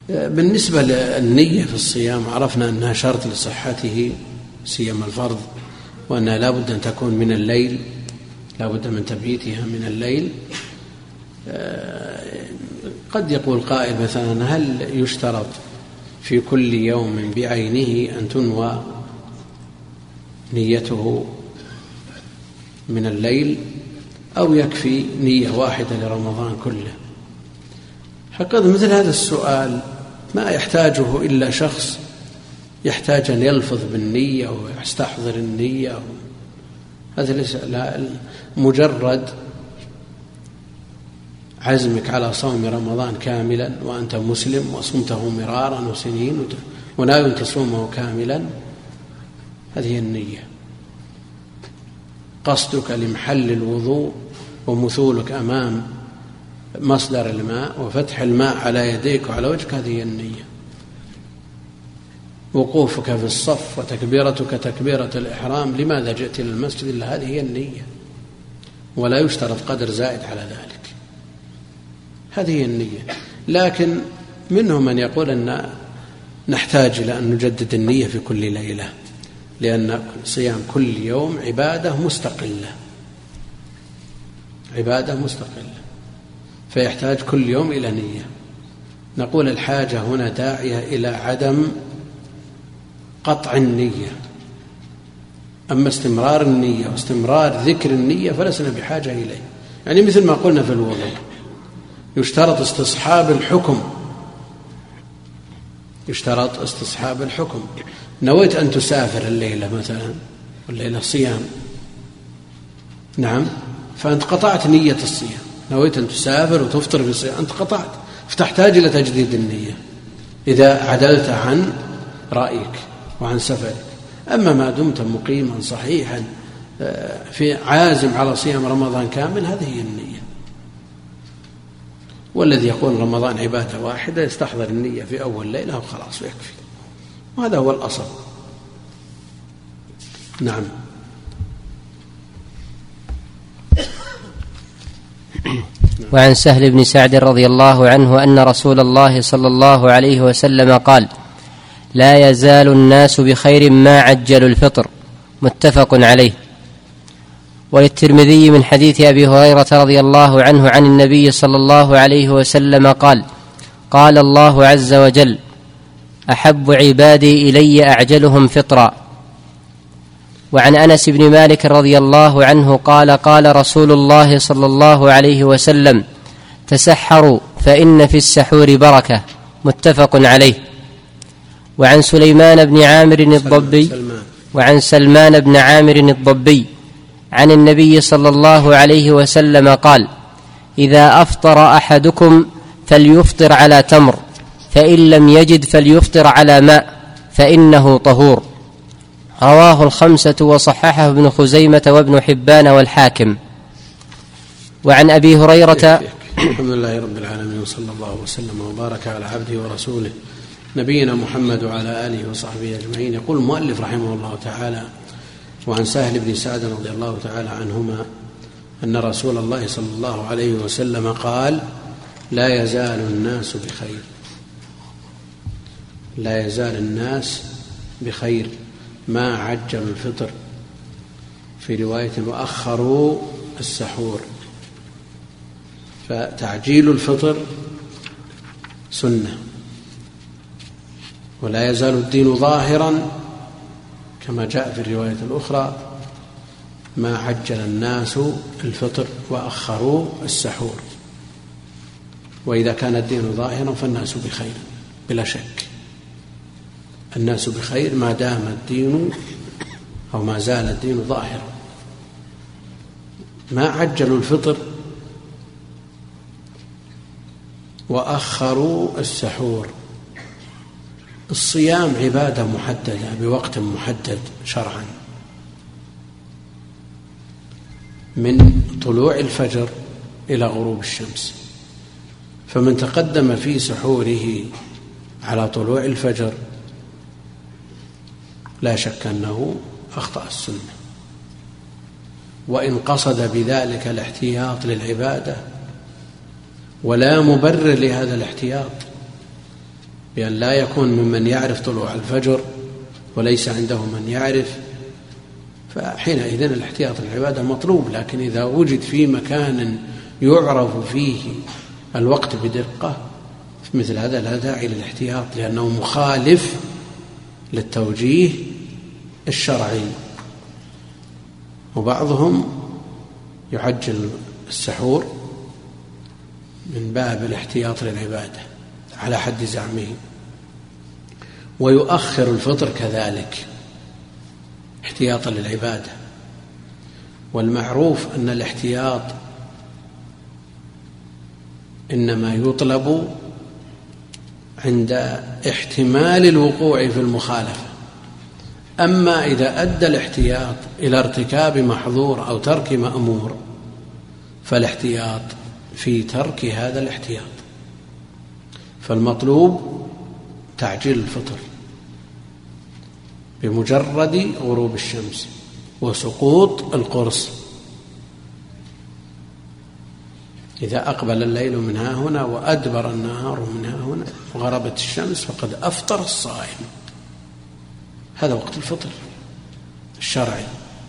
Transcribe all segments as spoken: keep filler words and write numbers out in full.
بالنسبة للنية في الصيام عرفنا أنها شرط لصحته سيما الفرض، وأنها لا بد أن تكون من الليل، لا بد من تبييتها من الليل. قد يقول قائل مثلا هل يشترط في كل يوم بعينه أن تنوى نيته من الليل أو يكفي نية واحدة لرمضان كله؟ حقيقة مثل هذا السؤال ما يحتاجه إلا شخص يحتاج أن يلفظ بالنية ويستحضر النية. هذا ليس مجرد عزمك على صوم رمضان كاملا وأنت مسلم وصمته مرارا وسنين وناوي تصومه كاملا، هذه النية. قصدك لمحل الوضوء ومثولك أمام مصدر الماء وفتح الماء على يديك وعلى وجهك، هذه النية. وقوفك في الصف وتكبيرتك تكبيرة الإحرام، لماذا جئت إلى المسجد؟ إلا هذه هي النية، ولا يشترط قدر زائد على ذلك، هذه هي النية. لكن منهم من يقول أن نحتاج إلى أن نجدد النية في كل ليلة، لأن صيام كل يوم عبادة مستقلة، عبادة مستقلة، فيحتاج كل يوم إلى نية. نقول الحاجة هنا داعية إلى عدم قطع النية، أما استمرار النية واستمرار ذكر النية فلسنا بحاجة إليه. يعني مثل ما قلنا في الوضوء يشترط استصحاب الحكم، يشترط استصحاب الحكم. نويت أن تسافر الليلة مثلا، والليلة صيام، نعم، فأنت قطعت نية الصيام، نويت أن تسافر وتفطر في الصيام، أنت قطعت، فتحتاج إلى تجديد النية إذا عدلت عن رأيك وعن سفرك. أما ما دمت مقيما صحيحا في عازم على صيام رمضان كامل، هذه هي النية. والذي يقول رمضان عبادة واحدة يستحضر النية في أول ليلة وخلاص ويكفي، وهذا هو الأصل. نعم. وعن سهل بن سعد رضي الله عنه أن رسول الله صلى الله عليه وسلم قال: لا يزال الناس بخير ما عجلوا الفطر، متفق عليه. وللترمذي من حديث أبي هريرة رضي الله عنه عن النبي صلى الله عليه وسلم قال: قال الله عز وجل: أحب عبادي إلي أعجلهم فطرا. وعن أنس بن مالك رضي الله عنه قال: قال رسول الله صلى الله عليه وسلم: تسحروا فإن في السحور بركة، متفق عليه. وعن سليمان بن عامر الضبي وعن سلمان بن عامر الضبي عن النبي صلى الله عليه وسلم قال: إذا أفطر أحدكم فليفطر على تمر، فإن لم يجد فليفطر على ماء، فإنه طهور. رواه الخمسة وصححه ابن خزيمة وابن حبان والحاكم. وعن أبي هريرة. الحمد لله رب العالمين، وصلى الله وسلم وبارك على عبده ورسوله نبينا محمد وعلى آله وصحبه أجمعين. يقول المؤلف رحمه الله تعالى: وعن سهل بن سعد رضي الله تعالى عنهما أن رسول الله صلى الله عليه وسلم قال: لا يزال الناس بخير، لا يزال الناس بخير ما عجلوا الفطر، في رواية وأخروا السحور. فتعجيل الفطر سنة، ولا يزال الدين ظاهرا كما جاء في الرواية الأخرى: ما عجل الناس الفطر وأخروا السحور. وإذا كان الدين ظاهرا فالناس بخير بلا شك، الناس بخير ما دام الدين أو ما زال الدين ظاهرا. ما عجلوا الفطر وأخروا السحور. الصيام عبادة محددة بوقت محدد شرعا، من طلوع الفجر إلى غروب الشمس، فمن تقدم في سحوره على طلوع الفجر لا شك أنه أخطأ السنة، وإن قصد بذلك الاحتياط للعبادة، ولا مبرر لهذا الاحتياط، بأن لا يكون ممن يعرف طلوع الفجر وليس عنده من يعرف، فحينئذ الاحتياط للعبادة مطلوب. لكن إذا وجد في مكان يعرف فيه الوقت بدقة مثل هذا لا داعي للاحتياط، لأنه مخالف للتوجيه الشرعي. وبعضهم يعجل السحور من باب الاحتياط للعبادة على حد زعمه، ويؤخر الفطر كذلك احتياطا للعبادة. والمعروف أن الاحتياط إنما يطلب عند احتمال الوقوع في المخالفة. أما إذا أدى الاحتياط إلى ارتكاب محظور أو ترك مأمور فالاحتياط في ترك هذا الاحتياط. فالمطلوب تعجيل الفطر بمجرد غروب الشمس وسقوط القرص. إذا أقبل الليل من ها هنا وأدبر النهار من ها هنا وغربت الشمس فقد أفطر الصائم. هذا وقت الفطر الشرعي.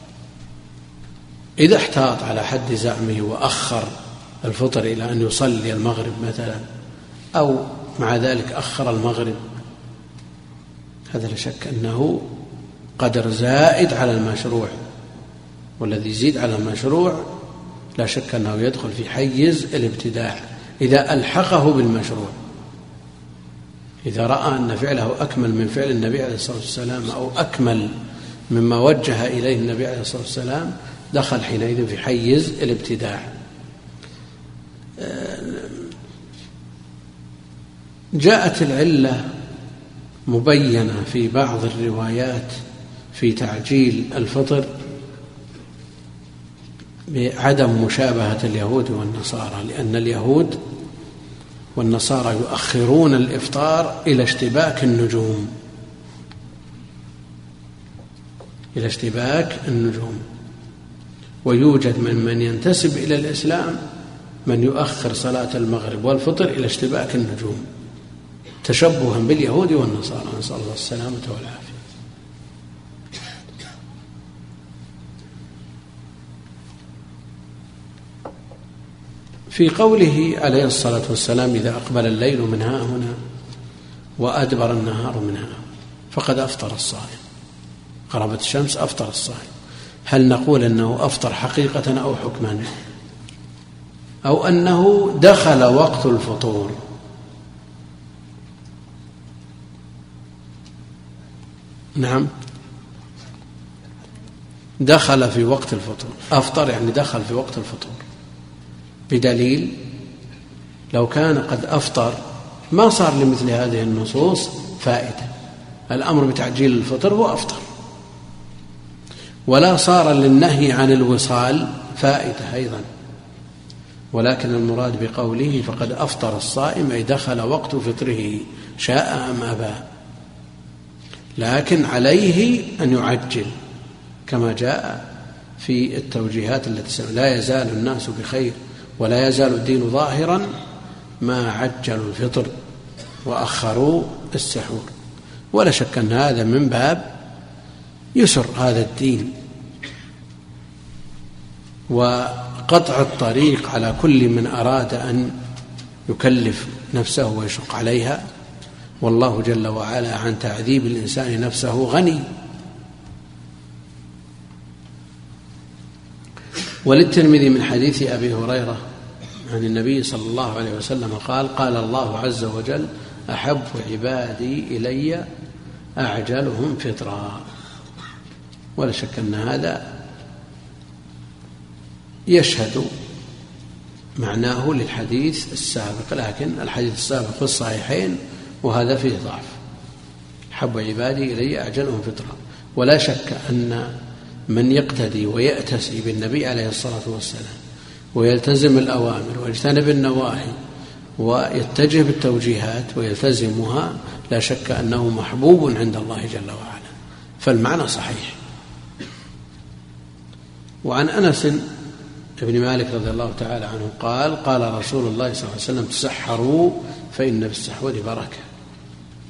إذا احتاط على حد زعمه وأخر الفطر إلى أن يصلي المغرب مثلا، أو مع ذلك أخر المغرب، هذا لا شك أنه قدر زائد على المشروع، والذي يزيد على المشروع لا شك أنه يدخل في حيز الابتداع إذا ألحقه بالمشروع. إذا رأى أن فعله أكمل من فعل النبي عليه الصلاة والسلام أو أكمل مما وجه إليه النبي عليه الصلاة والسلام دخل حينئذ في حيز الابتداع. جاءت العلة مبينة في بعض الروايات في تعجيل الفطر بعدم مشابهة اليهود والنصارى، لأن اليهود والنصارى يؤخرون الإفطار إلى اشتباك النجوم إلى اشتباك النجوم ويوجد من من ينتسب إلى الإسلام من يؤخر صلاة المغرب والفطر إلى اشتباك النجوم تشبها باليهود والنصارى، نسأل الله السلامة والعافية. في قوله عليه الصلاة والسلام إذا أقبل الليل من ها هنا وأدبر النهار من ها فقد أفطر الصائم، غربت الشمس أفطر الصائم. هل نقول أنه أفطر حقيقة أو حكما، أو أنه دخل وقت الفطور؟ نعم، دخل في وقت الفطور، أفطر يعني دخل في وقت الفطور، بدليل لو كان قد أفطر ما صار لمثل هذه النصوص فائدة. الأمر بتعجيل الفطر هو أفطر، ولا صار للنهي عن الوصال فائدة أيضا. ولكن المراد بقوله فقد أفطر الصائم أي دخل وقت فطره شاء أم أبى، لكن عليه أن يعجل كما جاء في التوجيهات التي سمع لا يزال الناس بخير ولا يزال الدين ظاهرا ما عجلوا الفطر وأخروا السحور. ولا شك أن هذا من باب يسر هذا الدين وقطع الطريق على كل من أراد أن يكلف نفسه ويشق عليها، والله جل وعلا عن تعذيب الإنسان نفسه غني. وللترمذي من حديث أبي هريرة عن النبي صلى الله عليه وسلم قال قال الله عز وجل أحب عبادي إلي أعجلهم فطرا. ولا شك أن هذا يشهد معناه للحديث السابق، لكن الحديث السابق في الصحيحين وهذا فيه ضعف. أحب عبادي إلي أعجلهم فطرا. ولا شك أن من يقتدي ويأتسي بالنبي عليه الصلاة والسلام ويلتزم الأوامر ويجتنب النواهي ويتجه بالتوجيهات ويلتزمها لا شك أنه محبوب عند الله جل وعلا، فالمعنى صحيح. وعن أنس ابن مالك رضي الله تعالى عنه قال قال رسول الله صلى الله عليه وسلم تسحروا فإن بالسحور بركة.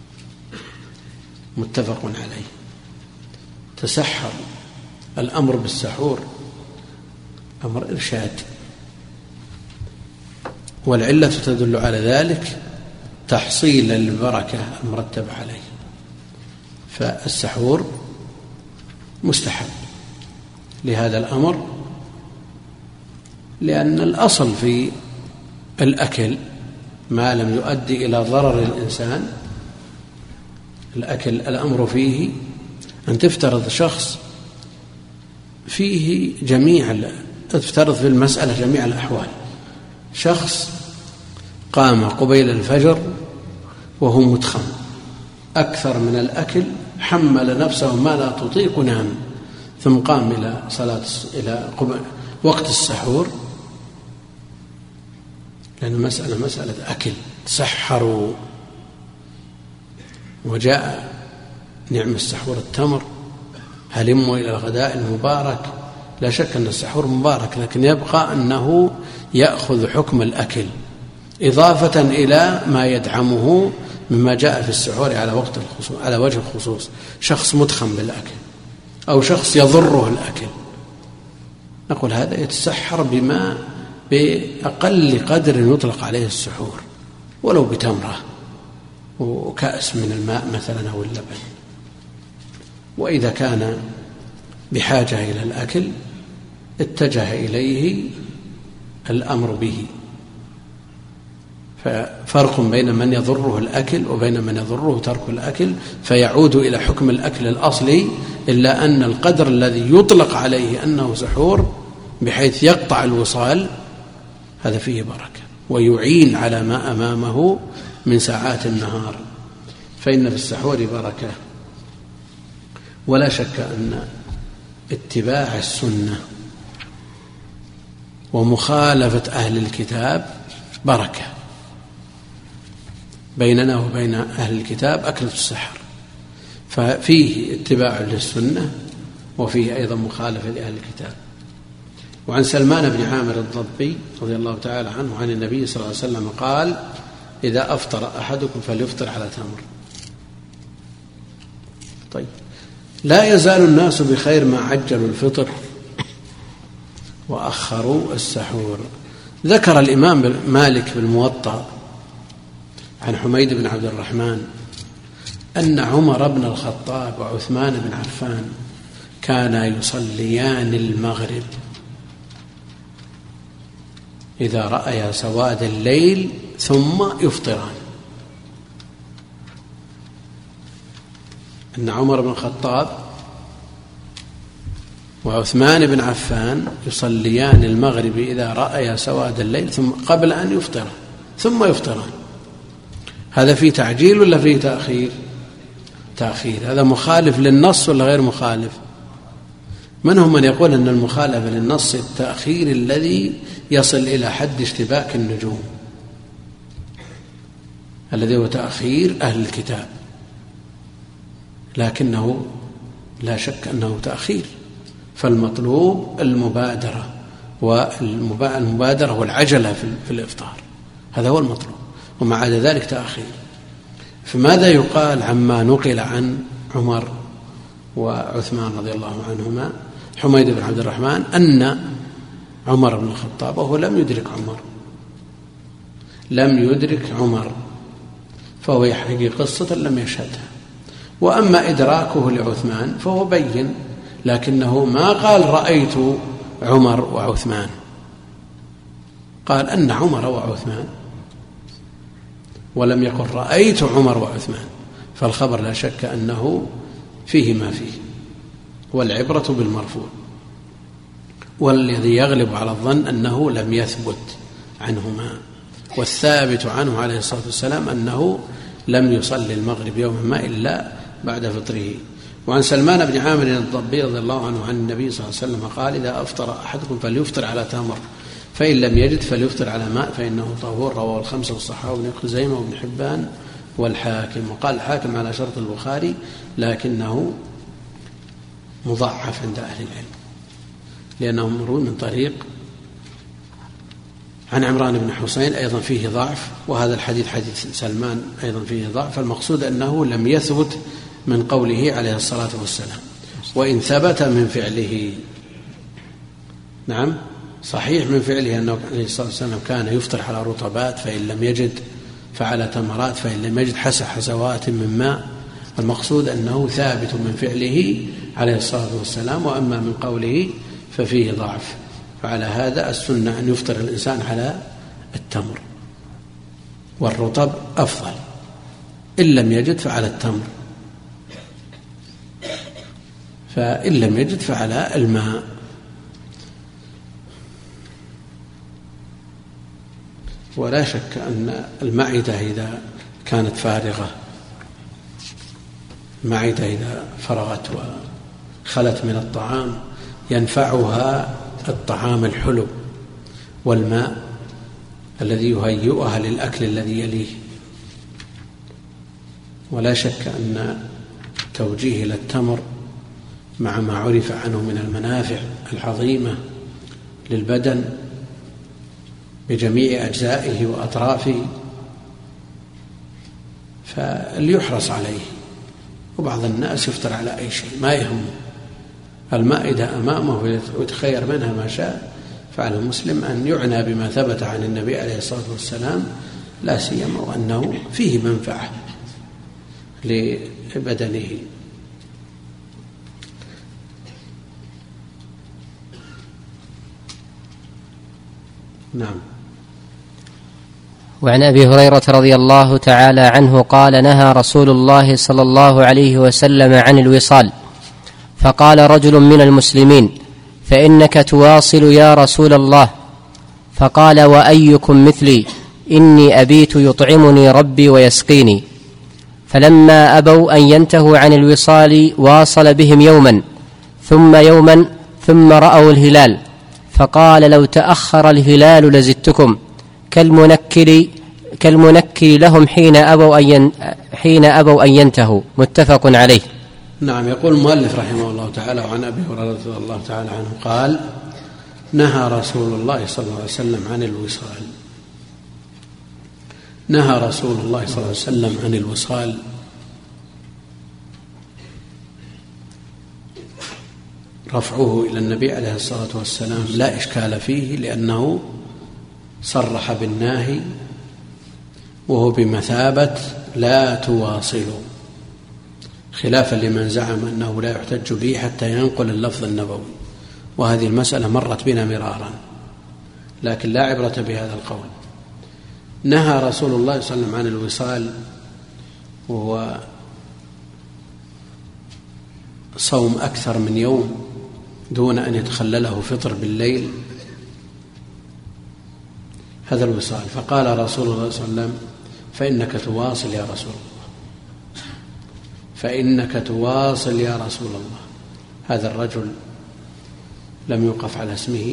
متفق عليه. تسحر، الأمر بالسحور أمر إرشاد، والعلة تدل على ذلك تحصيل البركة المرتب عليه. فالسحور مستحب لهذا الأمر، لأن الأصل في الأكل ما لم يؤدي إلى ضرر الإنسان. الأكل الأمر فيه أن تفترض شخص فيه جميع تفترض في المسألة جميع الأحوال. شخص قام قبيل الفجر وهو متخم أكثر من الأكل، حمل نفسه ما لا تطيق نام، ثم قام إلى صلاة إلى وقت السحور، لأن المسألة مسألة أكل، تسحروا. وجاء نعم السحور التمر، هلموا إلى الغداء المبارك. لا شك أن السحور مبارك، لكن يبقى أنه يأخذ حكم الأكل إضافة إلى ما يدعمه مما جاء في السحور على وقت الخصوص، على وجه الخصوص. شخص مدخن بالأكل أو شخص يضره الأكل، نقول هذا يتسحر بما بأقل قدر يطلق عليه السحور، ولو بتمرة وكأس من الماء مثلا أو اللبن. وإذا كان بحاجة إلى الأكل اتجه إليه الأمر به. ففرق بين من يضره الأكل وبين من يضره ترك الأكل، فيعود إلى حكم الأكل الأصلي، إلا أن القدر الذي يطلق عليه أنه سحور بحيث يقطع الوصال هذا فيه بركة ويعين على ما أمامه من ساعات النهار، فإن في السحور بركة. ولا شك أن اتباع السنة ومخالفة أهل الكتاب بركة. بيننا وبين أهل الكتاب أكلة السحر، ففيه اتباع للسنة وفيه أيضا مخالفة لأهل الكتاب. وعن سلمان بن عامر الضبي رضي الله تعالى عنه عن النبي صلى الله عليه وسلم قال: إذا أفطر أحدكم فليفطر على تمر. طيب، لا يزال الناس بخير ما عجلوا الفطر وأخروا السحور. ذكر الإمام مالك بالموطأ عن حميد بن عبد الرحمن أن عمر بن الخطاب وعثمان بن عفان كانا يصليان المغرب إذا رأيا سواد الليل ثم يفطران. أن عمر بن الخطاب وعثمان بن عفان يصليان المغرب إذا رأيا سواد الليل ثم قبل أن يفطران ثم يفطران. هذا فيه تعجيل ولا فيه تأخير؟ تأخير. هذا مخالف للنص ولا غير مخالف؟ من هم من يقول أن المخالفة للنص التأخير الذي يصل إلى حد اشتباك النجوم، الذي هو تأخير أهل الكتاب، لكنه لا شك أنه تأخير. فالمطلوب المبادرة، والمبادرة والعجلة في الإفطار، هذا هو المطلوب، ومع عدا ذلك تأخير. فماذا يقال عما نقل عن عمر وعثمان رضي الله عنهما؟ حميد بن عبد الرحمن أن عمر بن الخطاب وهو لم يدرك عمر لم يدرك عمر فهو يحكي قصة لم يشهدها، وأما إدراكه لعثمان فهو بين، لكنه ما قال رأيت عمر وعثمان، قال أن عمر وعثمان، ولم يقل رأيت عمر وعثمان. فالخبر لا شك أنه فيه ما فيه، والعبرة بالمرفوع. والذي يغلب على الظن أنه لم يثبت عنهما، والثابت عنه عليه الصلاة والسلام أنه لم يصلي المغرب يوما ما إلا بعد فطره. وعن سلمان بن عامر الضبي رضي الله عنه عن النبي صلى الله عليه وسلم قال: إذا أفطر أحدكم فليفطر على تمر، فإن لم يجد فليفطر على ماء فإنه طهور. رواه الخمسة والصحابة وابن خزيمة وابن حبان والحاكم. وقال الحاكم على شرط البخاري لكنه مضاعف عند أهل العلم، لأنه مروي من طريق عن عمران بن حسين أيضا فيه ضعف، وهذا الحديث حديث سلمان أيضا فيه ضعف. فالمقصود أنه لم يثبت من قوله عليه الصلاة والسلام، وإن ثبت من فعله. نعم صحيح من فعله أنه عليه الصلاة والسلام كان يفطر على رطبات، فإن لم يجد فعلى تمرات، فإن لم يجد حس حزوات من ماء. المقصود أنه ثابت من فعله عليه الصلاة والسلام، وأما من قوله ففيه ضعف. فعلى هذا السنة أن يفطر الإنسان على التمر، والرطب أفضل، إن لم يجد فعلى التمر، فإن لم يجد فعلى الماء. ولا شك أن المعدة إذا كانت فارغة، المعدة إذا فرغت وخلت من الطعام ينفعها الطعام الحلو والماء الذي يهيئها للأكل الذي يليه. ولا شك أن توجيه إلى التمر مع ما عرف عنه من المنافع العظيمة للبدن بجميع أجزائه وأطرافه فليحرص عليه. وبعض الناس يفطر على أي شيء ما يهمه، المائدة أمامه ويتخير منها ما شاء. فعلى المسلم أن يعنى بما ثبت عن النبي عليه الصلاة والسلام، لا سيما وأنه فيه منفعة لبدنه. نعم. وعن أبي هريرة رضي الله تعالى عنه قال: نهى رسول الله صلى الله عليه وسلم عن الوصال، فقال رجل من المسلمين: فإنك تواصل يا رسول الله. فقال: وأيكم مثلي؟ إني أبيت يطعمني ربي ويسقيني. فلما أبوا أن ينتهوا عن الوصال واصل بهم يوما ثم يوما ثم رأوا الهلال، فقال: لو تأخر الهلال لزدتكم، كالمنكر كالمنكر لهم حين أبوا أن حين أبوا أن ينتهوا. متفق عليه. نعم. يقول المؤلف رحمه الله تعالى: وعن أبي هريرة رضي الله تعالى عنه قال: نهى رسول الله صلى الله عليه وسلم عن الوصال. نهى رسول الله صلى الله عليه وسلم عن الوصال. رفعه إلى النبي عليه الصلاة والسلام لا إشكال فيه، لأنه صرح بالنهي، وهو بمثابة لا تواصلوا، خلافا لمن زعم أنه لا يحتج به حتى ينقل اللفظ النبوي، وهذه المسألة مرت بنا مرارا، لكن لا عبرة بهذا القول. نهى رسول الله صلى الله عليه وسلم عن الوصال، وهو صوم أكثر من يوم دون أن يتخلله فطر بالليل، هذا الوصال. فقال رسول الله صلى الله عليه وسلم: فإنك تواصل يا رسول الله، فإنك تواصل يا رسول الله. هذا الرجل لم يوقف على اسمه،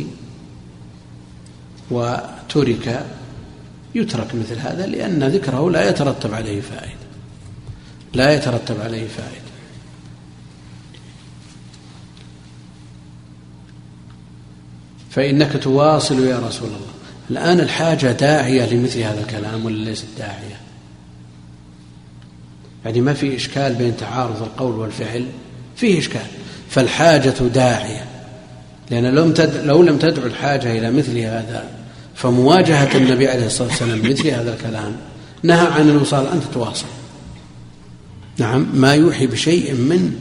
وترك يترك مثل هذا، لأن ذكره لا يترتب عليه فائدة، لا يترتب عليه فائدة. فإنك تواصل يا رسول الله. الآن الحاجة داعية لمثل هذا الكلام ولا ليست داعية؟ يعني ما في إشكال بين تعارض القول والفعل، فيه إشكال، فالحاجة داعية، لأن لو لم تدعو الحاجة إلى مثل هذا فمواجهة النبي عليه الصلاة والسلام مثل هذا الكلام نهى عن الوصال أن تتواصل. نعم، ما يوحي بشيء من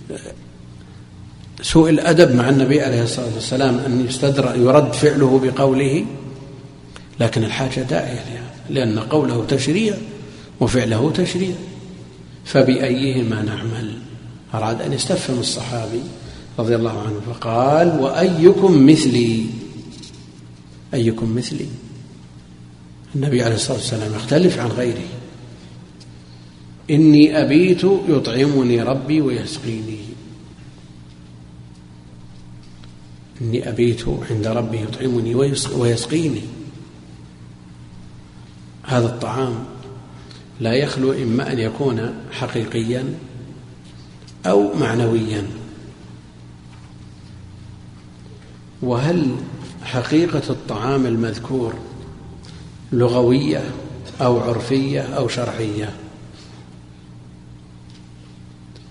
سوء الأدب مع النبي عليه الصلاة والسلام أن يستدر يرد فعله بقوله، لكن الحاجة داعية لها، لأن قوله تشريع وفعله تشريع، فبأيهما نعمل؟ أراد أن يستفهم الصحابي رضي الله عنه فقال: وأيكم مثلي؟ أيكم مثلي؟ النبي عليه الصلاة والسلام يختلف عن غيره. إني أبيت يطعمني ربي ويسقيني، إني أبيت عند ربي يطعمني ويسقيني. هذا الطعام لا يخلو إما أن يكون حقيقيا أو معنويا. وهل حقيقة الطعام المذكور لغوية أو عرفية أو شرعية؟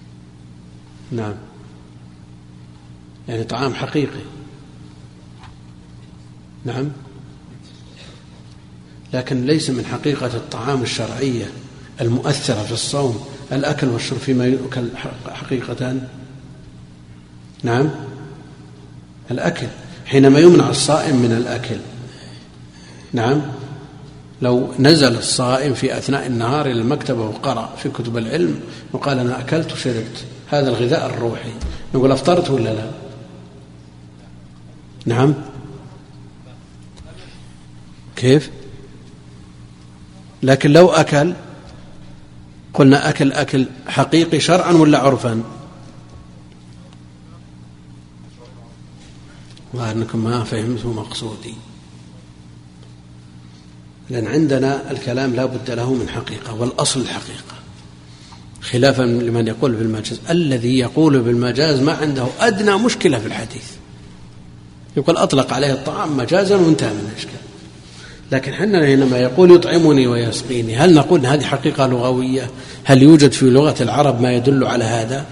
نعم، يعني طعام حقيقي. نعم، لكن ليس من حقيقة الطعام الشرعية المؤثرة في الصوم الأكل والشرب فيما يؤكل حقيقة. نعم، الأكل حينما يمنع الصائم من الأكل. نعم، لو نزل الصائم في أثناء النهار إلى المكتبة وقرأ في كتب العلم وقال أنا أكلت وشربت، هذا الغذاء الروحي، نقول أفطرت ولا لا؟ نعم، كيف؟ لكن لو أكل قلنا أكل أكل حقيقي شرعا ولا عرفا؟ والله أنكم ما فهمتوا مقصودي، لأن عندنا الكلام لا بد له من حقيقة، والأصل الحقيقة، خلافا لمن يقول بالمجاز. الذي يقول بالمجاز ما عنده أدنى مشكلة في الحديث، يقول أطلق عليه الطعام مجازا وانتهى من الإشكال. لكن حنا حينما يقول يطعمني ويسقيني، هل نقول إن هذه حقيقة لغوية؟ هل يوجد في لغة العرب ما يدل على هذا؟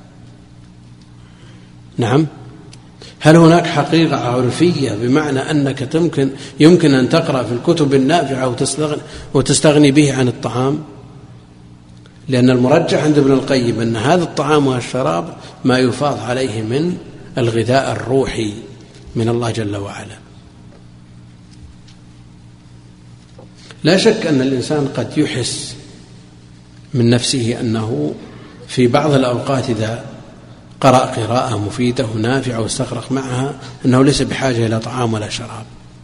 نعم، هل هناك حقيقة عرفية بمعنى أنك تمكن يمكن أن تقرأ في الكتب النافعة وتستغني, وتستغني به عن الطعام؟ لأن المرجح عند ابن القيم أن هذا الطعام والشراب ما يفاض عليه من الغذاء الروحي من الله جل وعلا. لا شك أن الإنسان قد يحس من نفسه أنه في بعض الأوقات إذا قرأ قراءة مفيدة ونافعة واستغرق معها أنه ليس بحاجة إلى طعام ولا شراب.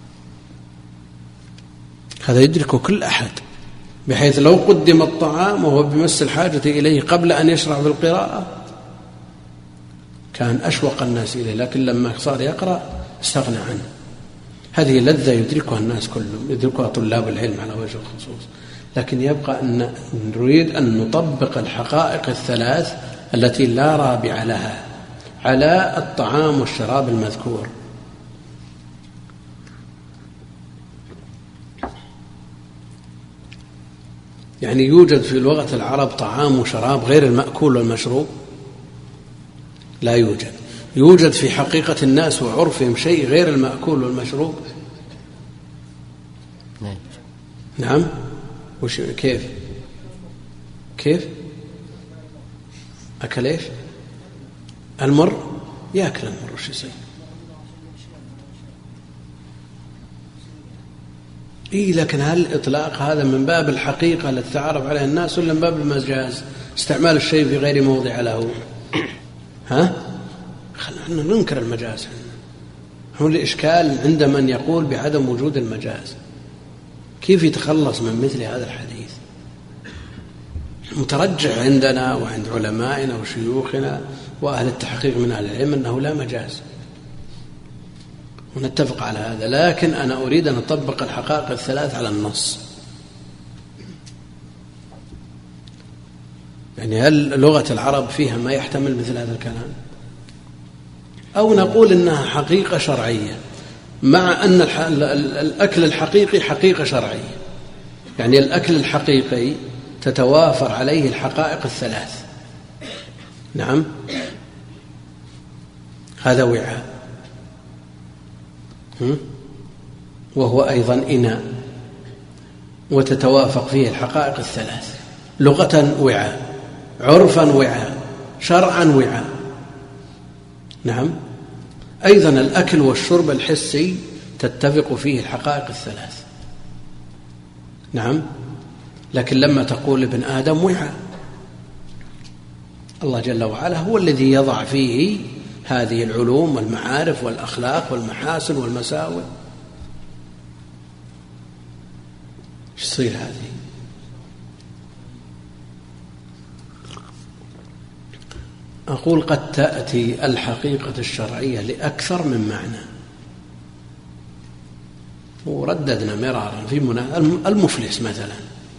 هذا يدركه كل أحد، بحيث لو قدم الطعام وهو بمس الحاجة إليه قبل أن يشرع بالقراءة كان أشوق الناس إليه، لكن لما صار يقرأ استغنى عنه. هذه لذة يدركها الناس كلهم، يدركها طلاب العلم على وجه الخصوص. لكن يبقى أن نريد أن نطبق الحقائق الثلاث التي لا رابع لها على الطعام والشراب المذكور. يعني يوجد في لغة العرب طعام وشراب غير المأكول والمشروب؟ لا يوجد. يوجد في حقيقة الناس وعرفهم شيء غير المأكول والمشروب؟ نعم. وش كيف كيف أكل إيش؟ المر، يأكل المر وش يصير؟ إيه، لكن هل الإطلاق هذا من باب الحقيقة التي تعرف عليها الناس ولا من باب المجاز، استعمال الشيء في غير موضع له؟ ها؟ خلنا ننكر المجاز. هو الإشكال عند من يقول بعدم وجود المجاز، كيف يتخلص من مثل هذا الحديث؟ مترجح عندنا وعند علمائنا وشيوخنا وأهل التحقيق من أهل العلم أنه لا مجاز، ونتفق على هذا. لكن أنا أريد أن أطبق الحقائق الثلاث على النص. يعني هل لغة العرب فيها ما يحتمل مثل هذا الكلام؟ أو نقول إنها حقيقة شرعية، مع أن الأكل الحقيقي حقيقة شرعية. يعني الأكل الحقيقي تتوافر عليه الحقائق الثلاث. نعم، هذا وعاء، وهو أيضا إناء، وتتوافق فيه الحقائق الثلاث. لغة وعاء، عرفا وعاء، شرعا وعاء. نعم، أيضا الأكل والشرب الحسي تتفق فيه الحقائق الثلاث. نعم، لكن لما تقول ابن آدم وعاء، الله جل وعلا هو الذي يضع فيه هذه العلوم والمعارف والأخلاق والمحاسن والمساوئ. ايش تصير هذه؟ أقول قد تأتي الحقيقة الشرعية لأكثر من معنى، ورددنا مرارا في منا المفلس مثلا.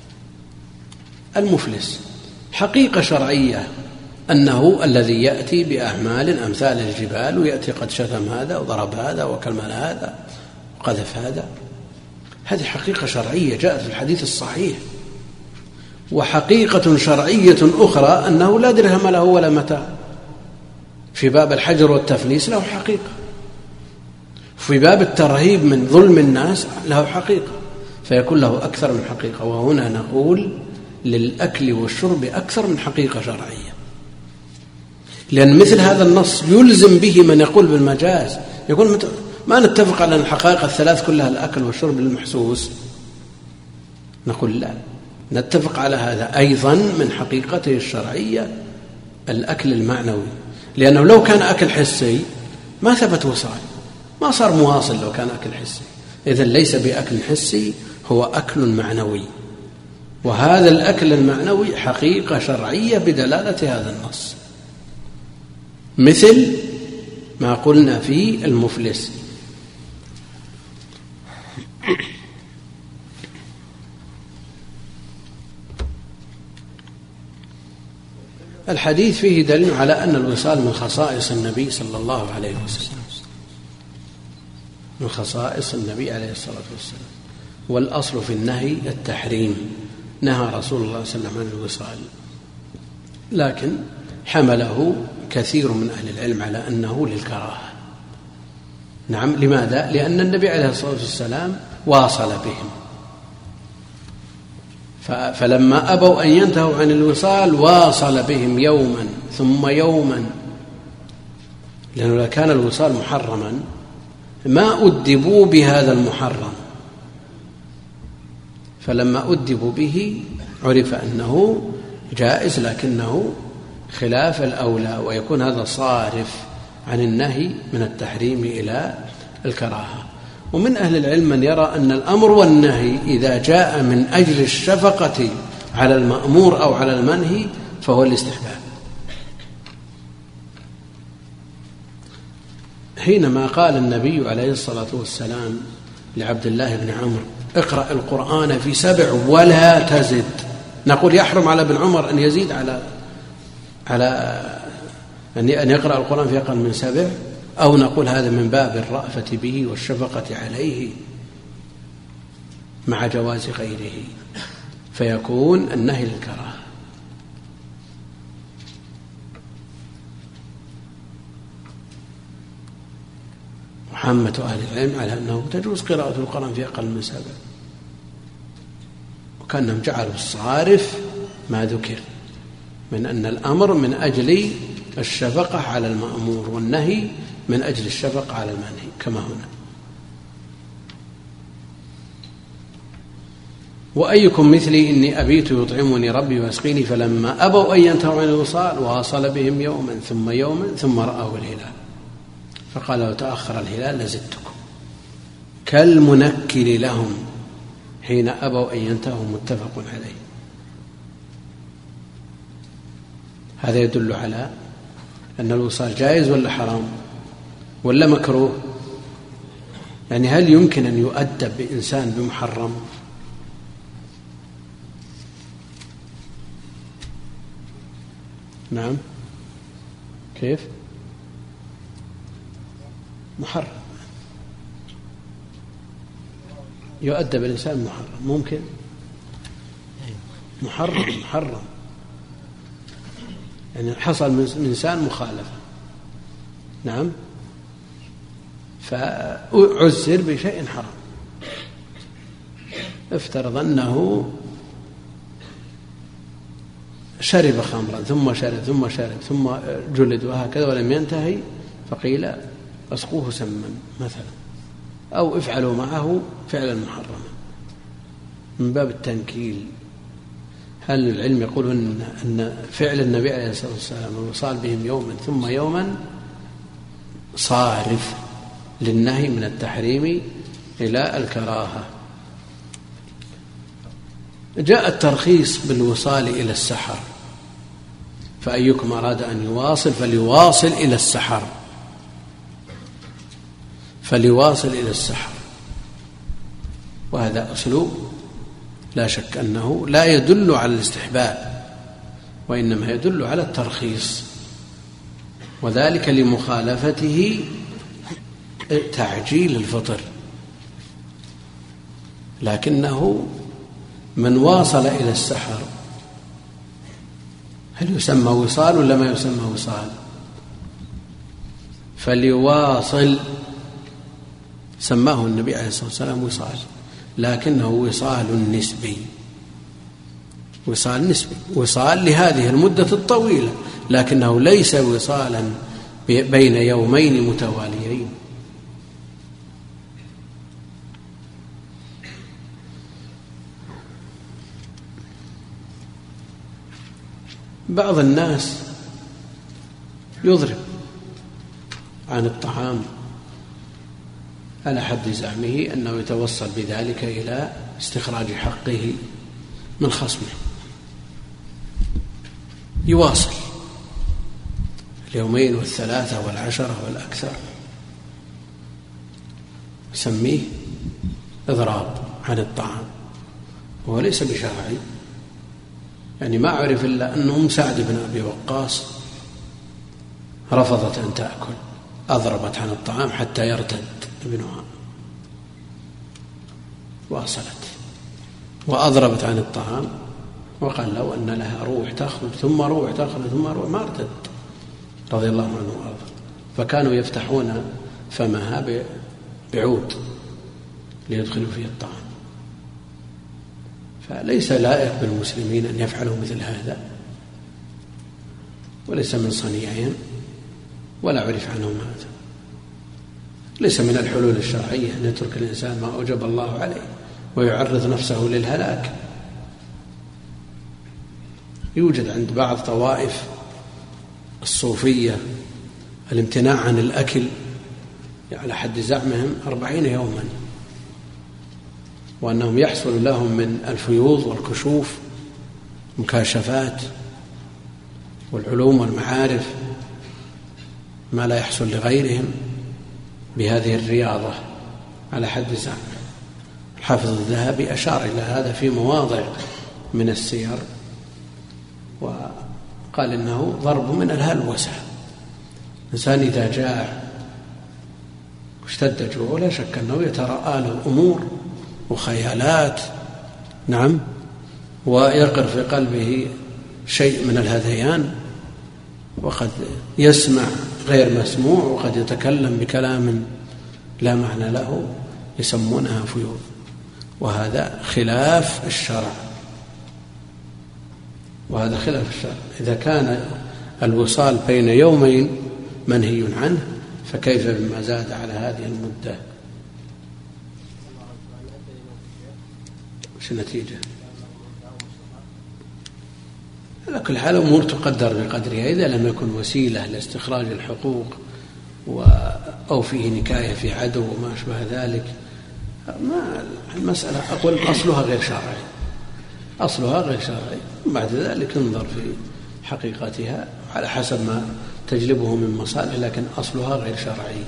المفلس حقيقة شرعية أنه الذي يأتي بأعمال أمثال الجبال، ويأتي قد شتم هذا وضرب هذا وكلمل هذا وقذف هذا. هذه حقيقة شرعية جاءت في الحديث الصحيح. وحقيقة شرعية أخرى أنه لا درهم له ولا متاع، في باب الحجر والتفليس له حقيقة، في باب الترهيب من ظلم الناس له حقيقة، فيكون له أكثر من حقيقة. وهنا نقول للأكل والشرب أكثر من حقيقة شرعية، لأن مثل هذا النص يلزم به من يقول بالمجاز، يقول ما نتفق على الحقائق الثلاث كلها الأكل والشرب للمحسوس، نقول لا، نتفق على هذا أيضا من حقيقته الشرعية الأكل المعنوي، لأنه لو كان أكل حسي ما ثبت وصال، ما صار مواصل لو كان أكل حسي. إذن ليس بأكل حسي، هو أكل معنوي، وهذا الأكل المعنوي حقيقة شرعية بدلالة هذا النص، مثل ما قلنا في المفلس. الحديث فيه دليل على أن الوصال من خصائص النبي صلى الله عليه وسلم، من خصائص النبي عليه الصلاة والسلام، والأصل في النهي التحريم، نهى رسول الله صلى الله عليه وسلم عن الوصال، لكن حمله كثير من أهل العلم على أنه للكراهة. نعم، لماذا؟ لأن النبي عليه الصلاة والسلام واصل بهم، فلما أبوا أن ينتهوا عن الوصال واصل بهم يوما ثم يوما، لأنه لو كان الوصال محرما ما أدبوا بهذا المحرم، فلما أدبوا به عرف أنه جائز، لكنه خلاف الأولى، ويكون هذا صارف عن النهي من التحريم إلى الكراهة. ومن أهل العلم من يرى أن الأمر والنهي إذا جاء من أجل الشفقة على المأمور أو على المنهي فهو الاستحباب. حينما قال النبي عليه الصلاة والسلام لعبد الله بن عمرو اقرأ القرآن في سبع ولا تزد، نقول يحرم على ابن عمر أن يزيد على على أن يقرأ القرآن في أقل من سبع، أو نقول هذا من باب الرأفة به والشفقة عليه مع جواز غيره، فيكون النهي للكراهة. وعامة أهل العلم على أنه تجوز قراءة القرآن في أقل من سبع، وكأنهم جعلوا الصارف ما ذكر من أن الأمر من أجل الشفقة على المأمور والنهي من أجل الشفقة على المنهي كما هنا. وأيكم مثلي إني أبيت يطعمني ربي ويسقيني، فلما أبوا أن ينتهوا عن الوصال واصل بهم يوما ثم يوما ثم رأوا الهلال، فقال لو تأخر الهلال لزدتكم، كالمنكر لهم حين أبوا أن ينتهوا، متفق عليه. هذا يدل على أن الوصال جائز ولا حرام ولا مكروه؟ يعني هل يمكن أن يؤدب بإنسان بمحرم؟ نعم، كيف؟ محرم، يؤدب الإنسان محرم، ممكن محرم محرم يعني حصل من إنسان مخالفة، نعم، فأعزر بشيء حرام، افترض أنه شرب خمرا ثم شرب ثم شرب ثم جلد وهكذا ولم ينتهي، فقيل اسقوه سما مثلا، أو افعلوا معه فعلا محرما من باب التنكيل. هل العلم يقولون أن فعل النبي عليه الصلاة والسلام الوصال بهم يوما ثم يوما صارف للنهي من التحريم إلى الكراهة؟ جاء الترخيص بالوصال إلى السحر، فأيكم أراد أن يواصل فليواصل إلى السحر، فليواصل إلى السحر، وهذا أسلوب لا شك أنه لا يدل على الاستحباب، وإنما يدل على الترخيص، وذلك لمخالفته تعجيل الفطر، لكنه من واصل إلى السحر هل يسمى وصال ولا ما يسمى وصال؟ فليواصل، سماه النبي عليه الصلاة والسلام وصال، لكنه وصال نسبي، وصال نسبي، وصال لهذه المدة الطويلة، لكنه ليس وصالا بين يومين متواليين. بعض الناس يضرب عن الطعام على حد زعمه أنه يتوصل بذلك إلى استخراج حقه من خصمه، يواصل اليومين والثلاثة والعشرة والأكثر، يسميه إضراب عن الطعام، وهو ليس بشرعي. يعني ما أعرف إلا أن أم سعد بن أبي وقاص رفضت أن تأكل، أضربت عن الطعام حتى يرتد ابنها، واصلت وأضربت عن الطعام، وقال لو أن لها روح تخرج ثم روح تخرج ثم روح، ما ارتد رضي الله عنه وارضاه. فكانوا يفتحون فمها بعود ليدخلوا فيه الطعام. فليس لائق بالمسلمين أن يفعلوا مثل هذا، وليس من صنيعهم، ولا أعرف عنهم هذا. ليس من الحلول الشرعية أن يترك الإنسان ما أوجب الله عليه ويعرض نفسه للهلاك. يوجد عند بعض طوائف الصوفية الامتناع عن الأكل على حد زعمهم أربعين يوما، وأنهم يحصل لهم من الفيوض والكشوف مكاشفات والعلوم والمعارف ما لا يحصل لغيرهم بهذه الرياضة على حد زعمه. الحافظ الذهبي أشار إلى هذا في مواضع من السير، وقال إنه ضرب من الهلوسة. الإنسان إذا جاع واشتد جوعه لا شك أنه يترأى له أمور وخيالات، نعم، ويقر في قلبه شيء من الهذيان، وقد يسمع غير مسموع، وقد يتكلم بكلام لا معنى له يسمونها فيوض، وهذا خلاف الشرع، وهذا خلاف الشرع. إذا كان الوصال بين يومين منهي عنه، فكيف بما زاد على هذه المدة؟ وش النتيجة؟ على كل حال أمور تقدر بقدرها. إذا لم يكن وسيلة لاستخراج الحقوق أو فيه نكاية في عدو وما أشبه ذلك، ما المسألة أقول أصلها غير شرعي، أصلها غير شرعي. بعد ذلك انظر في حقيقتها على حسب ما تجلبه من مصالح، لكن أصلها غير شرعي.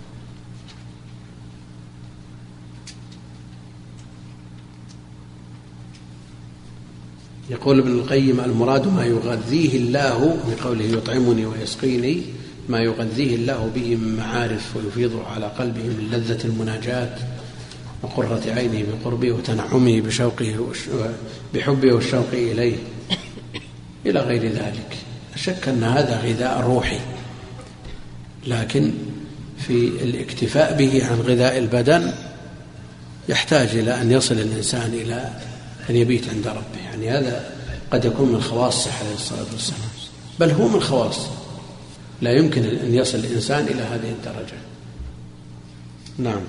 يقول ابن القيم: المراد ما يغذيه الله، بقوله يطعمني ويسقيني، ما يغذيه الله به من معارف ويفيض على قلبه من لذة المناجاة وقرة عينه بقربه وتنعمه بشوقه بحبه والشوق إليه إلى غير ذلك. شك أن هذا غذاء روحي، لكن في الاكتفاء به عن غذاء البدن يحتاج إلى أن يصل الإنسان إلى أن يبيت عند ربه. يعني هذا قد يكون من خواصه عليه الصلاة والسلام، بل هو من خواصه، لا يمكن أن يصل الإنسان إلى هذه الدرجة. نعم.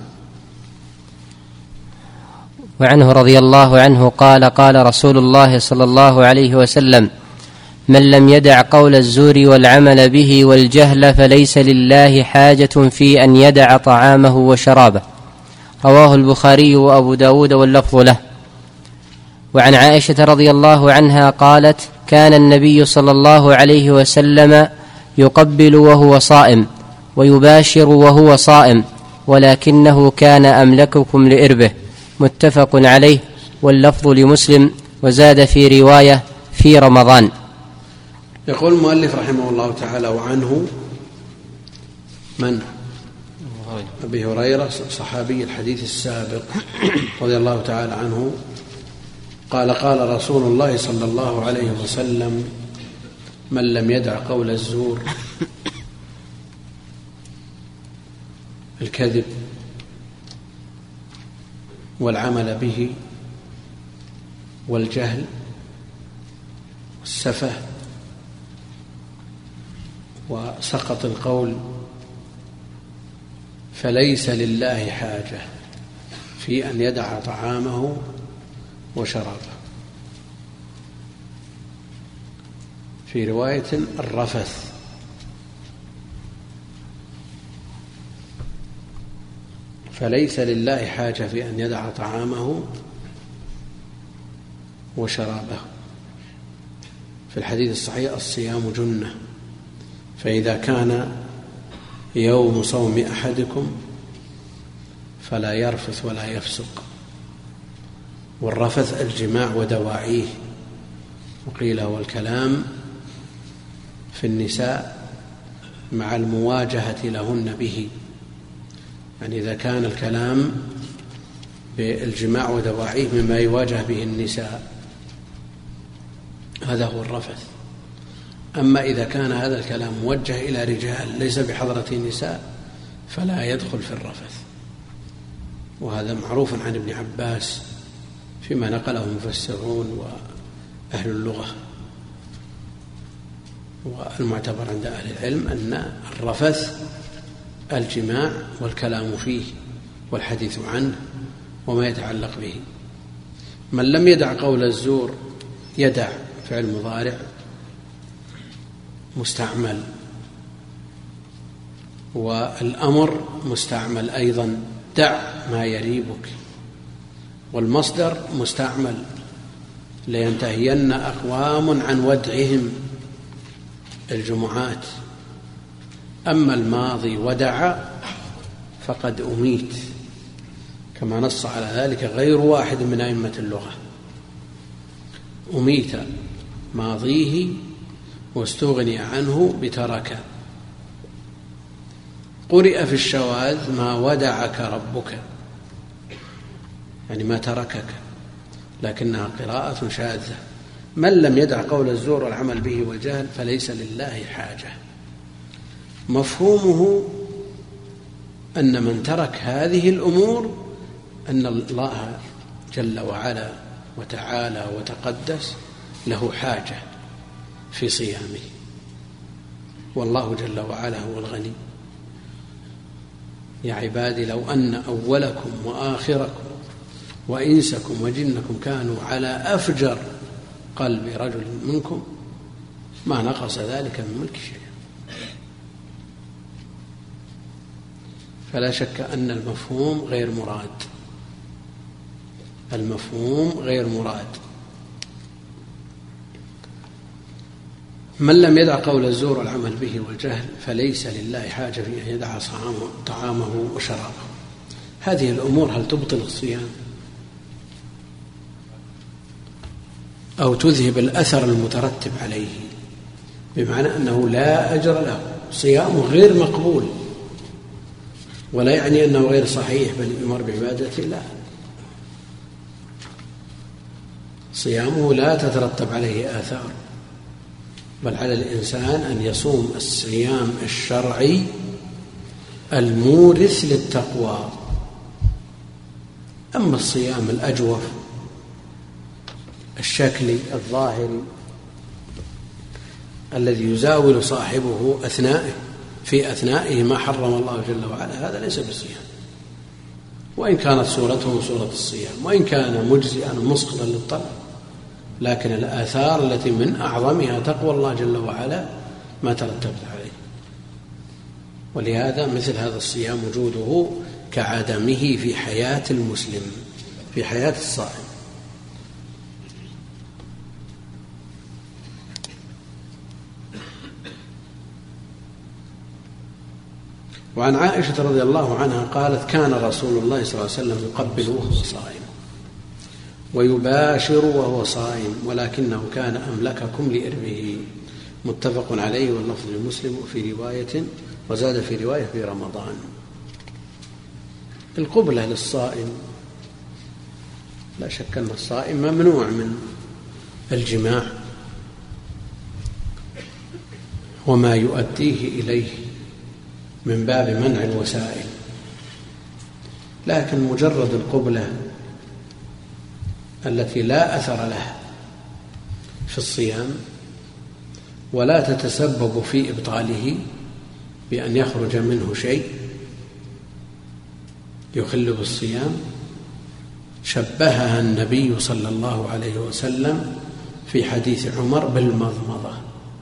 وعنه رضي الله عنه قال: قال رسول الله صلى الله عليه وسلم: من لم يدع قول الزور والعمل به والجهل فليس لله حاجة في أن يدع طعامه وشرابه. رواه البخاري وأبو داود واللفظ له. وعن عائشة رضي الله عنها قالت: كان النبي صلى الله عليه وسلم يقبل وهو صائم ويباشر وهو صائم، ولكنه كان أملككم لإربه. متفق عليه، واللفظ لمسلم، وزاد في رواية: في رمضان. يقول المؤلف رحمه الله تعالى: وعنه من؟ أبي هريرة صحابي الحديث السابق رضي الله تعالى عنه قال: قال رسول الله صلى الله عليه وسلم: من لم يدع قول الزور الكذب والعمل به والجهل والسفه وسقط القول، فليس لله حاجة في أن يدع طعامه وشرابه. في رواية الرفث، فليس لله حاجة في أن يدع طعامه وشرابه. في الحديث الصحيح الصيام جنة، فإذا كان يوم صوم أحدكم فلا يرفث ولا يفسق. والرفث الجماع ودواعيه، وقيل هو الكلام في النساء مع المواجهة لهن به، يعني إذا كان الكلام بالجماع ودواعيه مما يواجه به النساء هذا هو الرفث. أما إذا كان هذا الكلام موجه إلى رجال ليس بحضرة النساء فلا يدخل في الرفث. وهذا معروف عن ابن عباس فيما نقله المفسرون وأهل اللغة. والمعتبر عند أهل العلم أن الرفث الجماع والكلام فيه والحديث عنه وما يتعلق به. من لم يدع قول الزور يدع فعل مضارع مستعمل، والأمر مستعمل أيضا، دع ما يريبك، والمصدر مستعمل لينتهين أقوام عن ودعهم الجمعات. أما الماضي ودع فقد أميت، كما نص على ذلك غير واحد من أئمة اللغة. أميت ماضيه واستغني عنه بترك. قرئ في الشواذ ما ودعك ربك، يعني ما تركك، لكنها قراءة شاذة. من لم يدع قول الزور والعمل به والجهل فليس لله حاجة. مفهومه أن من ترك هذه الأمور أن الله جل وعلا وتعالى وتقدس له حاجة في صيامه، والله جل وعلا هو الغني. يا عبادي لو أن أولكم وآخركم وإنسكم وجنكم كانوا على أفجر قلب رجل منكم ما نقص ذلك من ملك شيء. فلا شك أن المفهوم غير مراد، المفهوم غير مراد. من لم يدع قول الزور والعمل به والجهل فليس لله حاجة في أن يدع طعامه وشرابه. هذه الأمور هل تبطل الصيام أو تذهب الأثر المترتب عليه، بمعنى أنه لا أجر له، صيامه غير مقبول، ولا يعني أنه غير صحيح بل يؤمر بعبادة الله. صيامه لا تترتب عليه آثار، بل على الإنسان أن يصوم الصيام الشرعي المورث للتقوى. أما الصيام الأجوف الشكلي الظاهري الذي يزاول صاحبه أثنائه في أثنائه ما حرم الله جل وعلا، هذا ليس بصيام، وإن كانت صورته صورة الصيام، وإن كان مجزئا مسقطا للطلب، لكن الآثار التي من أعظمها تقوى الله جل وعلا ما ترتبت عليه. ولهذا مثل هذا الصيام وجوده كعدمه في حياة المسلم، في حياة الصائم. وعن عائشة رضي الله عنها قالت: كان رسول الله صلى الله عليه وسلم يقبل وهو صائم ويباشر وهو صائم، ولكنه كان أملككم لإربه. متفق عليه واللفظ لمسلم. وفي رواية وزاد في رواية في رمضان. القبلة للصائم لا شك أن الصائم ممنوع من الجماع وما يؤديه إليه من باب منع الوسائل، لكن مجرد القبلة التي لا أثر لها في الصيام ولا تتسبب في إبطاله بأن يخرج منه شيء يخل بالصيام، شبهها النبي صلى الله عليه وسلم في حديث عمر بالمضمضة.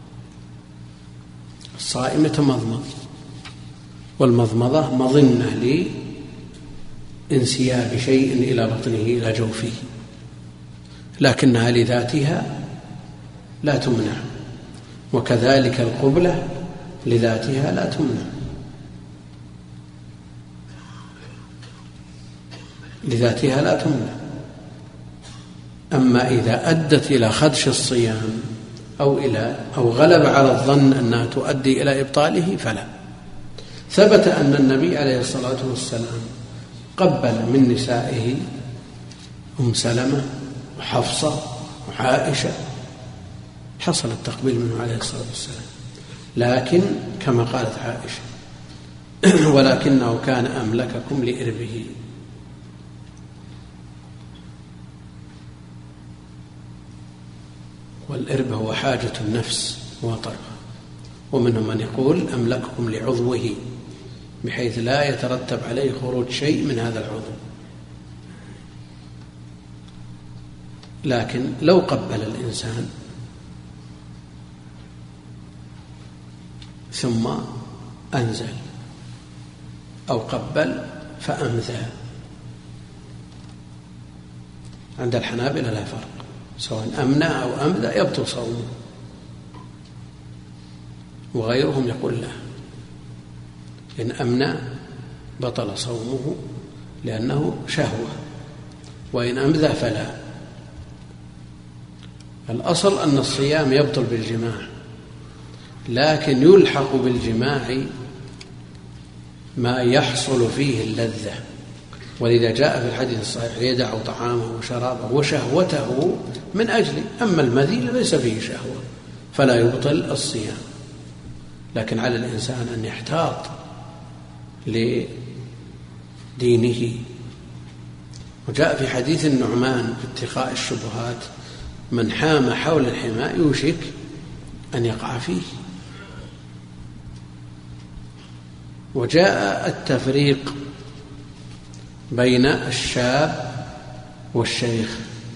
الصائم يتمضمض، والمضمضة مظنة لانسياب شيء إلى بطنه إلى جوفه، لكنها لذاتها لا تمنع، وكذلك القبلة لذاتها لا تمنع، لذاتها لا تمنع. أما إذا أدت إلى خدش الصيام أو إلى أو غلب على الظن أنها تؤدي إلى إبطاله فلا. ثبت أن النبي عليه الصلاة والسلام قبل من نسائه أم سلمة وحفصة وعائشة، حصل التقبيل منه عليه الصلاة والسلام، لكن كما قالت عائشة ولكنه كان أملككم لإربه. والإرب هو حاجة النفس وطرها، ومنهم من يقول أملككم لعضوه بحيث لا يترتب عليه خروج شيء من هذا العضو. لكن لو قبل الإنسان ثم أنزل أو قبل فأمذى، عند الحنابلة لا فرق، سواء أمنى أو أمذى يبطل صومه، وغيرهم يقول لا، إن أمنى بطل صومه لأنه شهوة، وإن أمذى فلا. الأصل أن الصيام يبطل بالجماع، لكن يلحق بالجماع ما يحصل فيه اللذة، ولذا جاء في الحديث الصحيح يدع طعامه وشرابه وشهوته من أجله، أما المذي ليس فيه شهوة فلا يبطل الصيام. لكن على الإنسان أن يحتاط لدينه. وجاء في حديث النعمان في اتقاء الشبهات من حام حول الحماء يوشك أن يقع فيه. وجاء التفريق بين الشاب والشيخ،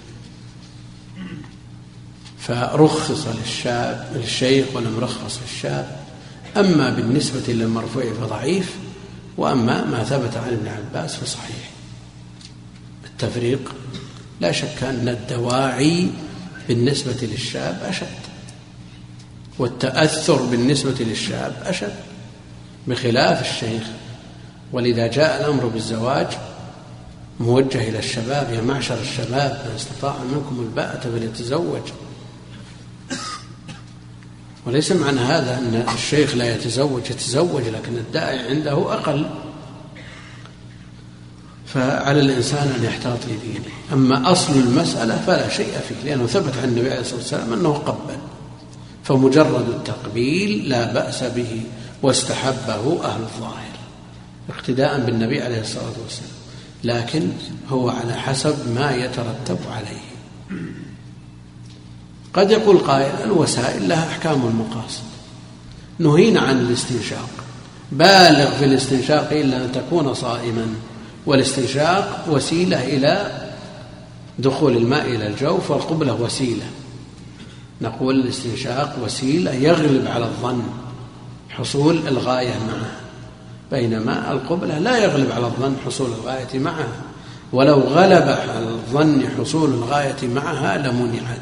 فرخص للشاب للشيخ ولم رخص للشاب. أما بالنسبة للمرفوع فضعيف، وأما ما ثبت عن ابن عباس فصحيح. التفريق لا شك أن الدواعي بالنسبة للشاب أشد، والتأثر بالنسبة للشاب أشد بخلاف الشيخ. ولذا جاء الأمر بالزواج موجه إلى الشباب: يا معشر الشباب من استطاع منكم الباءة فليتزوج. وليس معنى هذا أن الشيخ لا يتزوج، يتزوج، لكن الداعي عنده أقل. فعلى الإنسان أن يحتاط لدينه. أما أصل المسألة فلا شيء فيه، لأنه ثبت عن النبي عليه الصلاة والسلام أنه قبل، فمجرد التقبيل لا بأس به، واستحبه أهل الظاهر اقتداء بالنبي عليه الصلاة والسلام، لكن هو على حسب ما يترتب عليه. قد يقول قائل: الوسائل لها أحكام المقاصد، نهينا عن الاستنشاق، بالغ في الاستنشاق إلا أن تكون صائما، والاستنشاق وسيلة إلى دخول الماء إلى الجوف، والقبلة وسيلة. نقول الاستنشاق وسيلة يغلب على الظن حصول الغاية معه، بينما القبلة لا يغلب على الظن حصول الغاية معها، ولو غلب على الظن حصول الغاية معها لمنعت.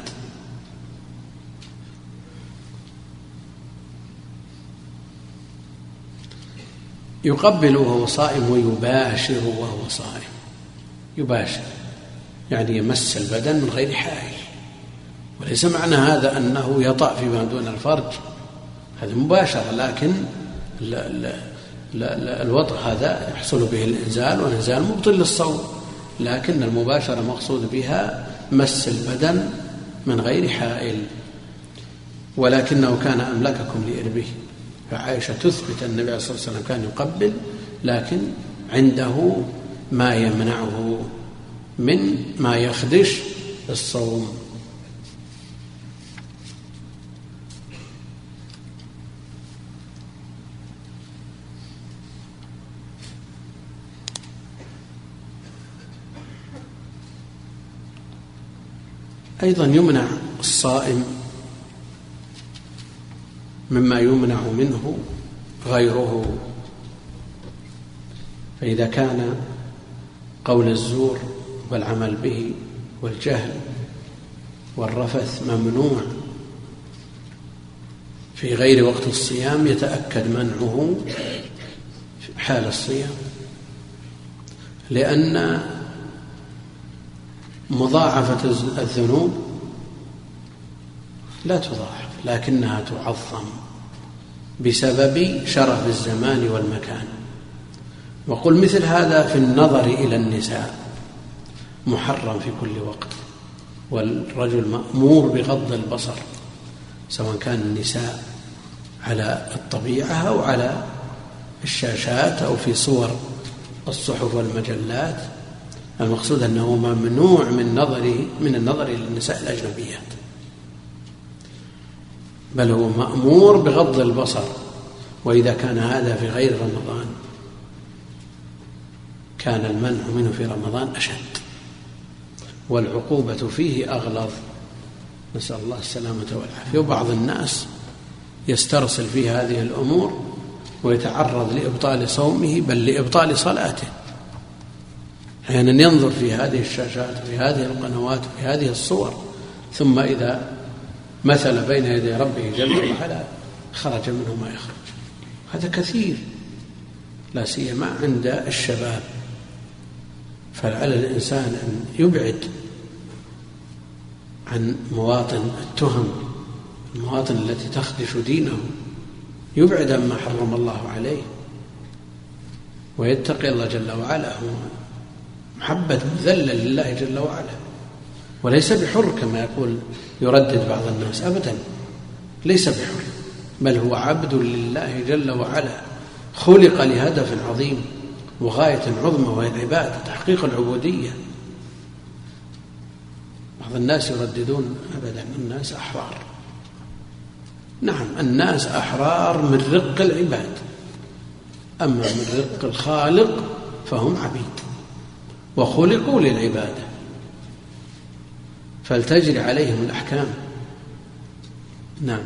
يقبل وهو صائم ويباشر وهو صائم. يباشر يعني يمس البدن من غير حائل، وليس معنى هذا أنه يطأ فيما دون الفرج، هذا مباشرة، لكن لا لا لا لا الوطء هذا يحصل به الإنزال، والإنزال مبطل للصوم، لكن المباشرة مقصود بها مس البدن من غير حائل. ولكنه كان أملككم لإربه، فعائشة تثبت أن النبي صلى الله عليه وسلم كان يقبل، لكن عنده ما يمنعه من ما يخدش الصوم. أيضا يمنع الصائم مما يمنع منه غيره، فإذا كان قول الزور والعمل به والجهل والرفث ممنوع في غير وقت الصيام يتأكد منعه في حال الصيام، لأن مضاعفة الذنوب لا تضاعف لكنها تعظم بسبب شرف الزمان والمكان. وقل مثل هذا في النظر إلى النساء محرم في كل وقت، والرجل مأمور بغض البصر سواء كان النساء على الطبيعة أو على الشاشات أو في صور الصحف والمجلات. المقصود أنه ممنوع من نظره من النظر إلى النساء الأجنبيات، بل هو مأمور بغض البصر. وإذا كان هذا في غير رمضان كان المنع منه في رمضان أشد، والعقوبة فيه أغلظ، نسأل الله السلامة والعافية. وبعض الناس يسترسل في هذه الأمور ويتعرض لإبطال صومه بل لإبطال صلاته، أحيانا ينظر في هذه الشاشات في هذه القنوات في هذه الصور، ثم إذا مثل بين يدي ربه جل وعلا خرج منه ما يخرج. هذا كثير لا سيما عند الشباب، فعلى الإنسان أن يبعد عن مواطن التهم، المواطن التي تخدش دينه، يبعد عما حرم الله عليه ويتقي الله جل وعلا. هو محبة مذلل لله جل وعلا، وليس بحر كما يقول يردد بعض الناس، أبدا ليس بحر، بل هو عبد لله جل وعلا، خلق لهدف عظيم وغاية عظمى وهي العبادة، تحقيق العبودية. بعض الناس يرددون أبدا الناس أحرار. نعم الناس أحرار من رق العباد، أما من رق الخالق فهم عبيد وخلقوا للعبادة، فلتجري عليهم الأحكام. نعم.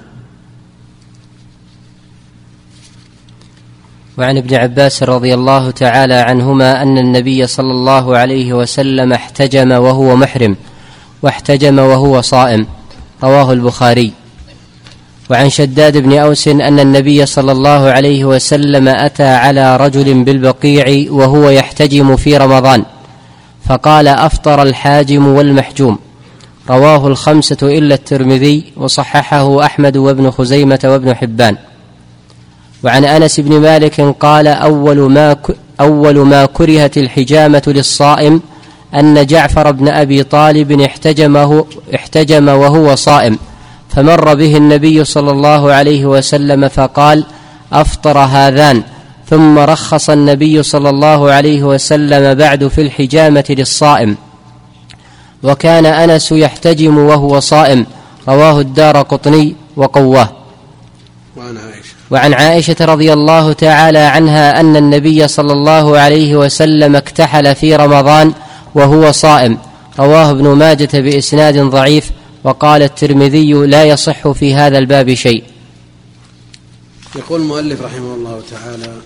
وعن ابن عباس رضي الله تعالى عنهما أن النبي صلى الله عليه وسلم احتجم وهو محرم واحتجم وهو صائم، رواه البخاري. وعن شداد بن أوس أن النبي صلى الله عليه وسلم أتى على رجل بالبقيع وهو يحتجم في رمضان، فقال: أفطر الحاجم والمحجوم، رواه الخمسة إلا الترمذي، وصححه أحمد وابن خزيمة وابن حبان. وعن أنس بن مالك قال: أول ما, أول ما كرهت الحجامة للصائم أن جعفر بن أبي طالب احتجمه احتجم وهو صائم، فمر به النبي صلى الله عليه وسلم فقال: أفطر هذان، ثم رخص النبي صلى الله عليه وسلم بعد في الحجامة للصائم. وكان أنس يحتجم وهو صائم، رواه الدارقطني وقواه. وعن عائشة وعن عائشة رضي الله تعالى عنها أن النبي صلى الله عليه وسلم اكتحل في رمضان وهو صائم، رواه ابن ماجة بإسناد ضعيف، وقال الترمذي: لا يصح في هذا الباب شيء. يقول المؤلف رحمه الله تعالى: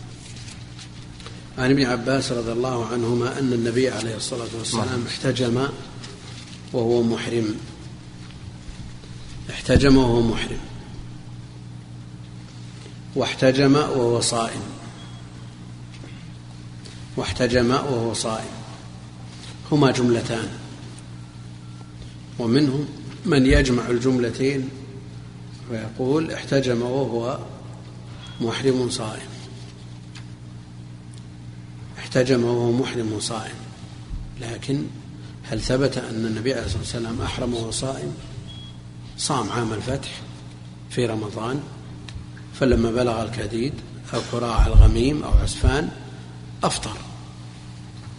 عن ابن عباس رضي الله عنهما أن النبي عليه الصلاة والسلام احتجم وهو محرم احتجم وهو محرم واحتجم وهو صائم واحتجم وهو صائم هما جملتان، ومنهم من يجمع الجملتين ويقول احتجم وهو محرم صائم، احتجم وهو محرم صائم. لكن هل ثبت أن النبي عليه الصلاة والسلام أحرم وهو صائم؟ صام عام الفتح في رمضان، فلما بلغ الكديد أو قراع الغميم أو عسفان أفطر،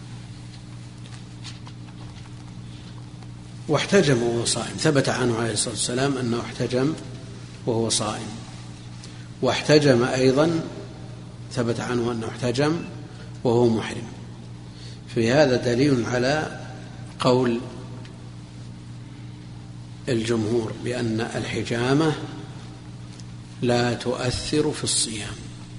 واحتجم وهو صائم، ثبت عنه عليه الصلاة والسلام أنه احتجم وهو صائم، واحتجم أيضا ثبت عنه أنه احتجم وهو محرم. في هذا دليل على قول الجمهور بأن الحجامة لا تؤثر في الصيام،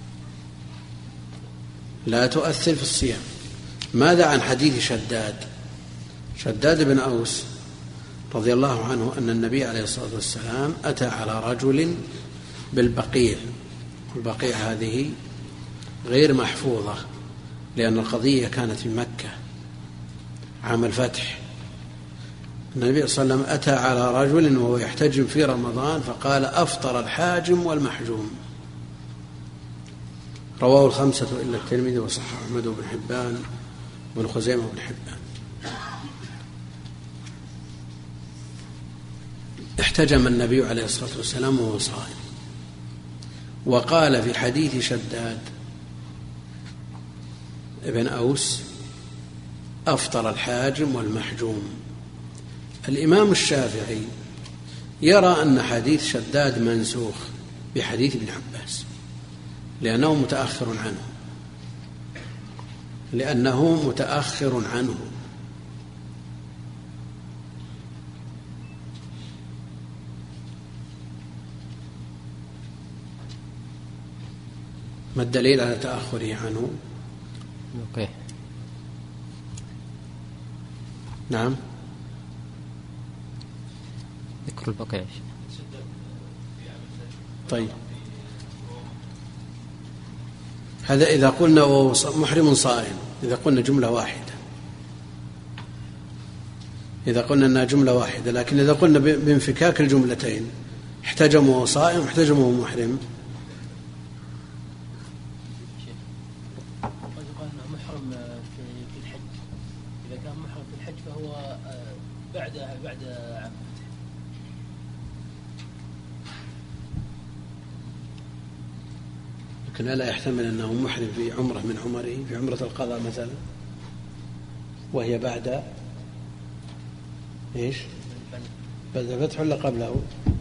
لا تؤثر في الصيام. ماذا عن حديث شداد شداد بن أوس رضي الله عنه أن النبي عليه الصلاة والسلام أتى على رجل بالبقيع، البقيع هذه غير محفوظة لأن القضية كانت في مكة عام الفتح. النبي صلى الله عليه وسلم أتى على رجل وهو يحتجم في رمضان فقال أفطر الحاجم والمحجوم. رواه الخمسة إلا الترمذي وصححه أحمد بن حبان وابن خزيمة وابن حبان. احتجم النبي عليه الصلاة والسلام وهو صائم. وقال في حديث شداد ابن أوس أفطر الحاجم والمحجوم. الإمام الشافعي يرى أن حديث شداد منسوخ بحديث ابن عباس لأنه متأخر عنه لأنه متأخر عنه ما الدليل على تأخره عنه؟ أوكي. نعم ذكر البقيع. طيب هذا إذا قلنا محرم صائم، إذا قلنا جملة واحدة، إذا قلنا أنها جملة واحدة، لكن إذا قلنا بانفكاك الجملتين احتجم وهو صائم احتجم وهو محرم. لكن لا يحتمل أنه محرم في عمرة من عمره، في عمرة القضاء مثلا، وهي بعد إيش؟ بعد الفتح ولا قبله؟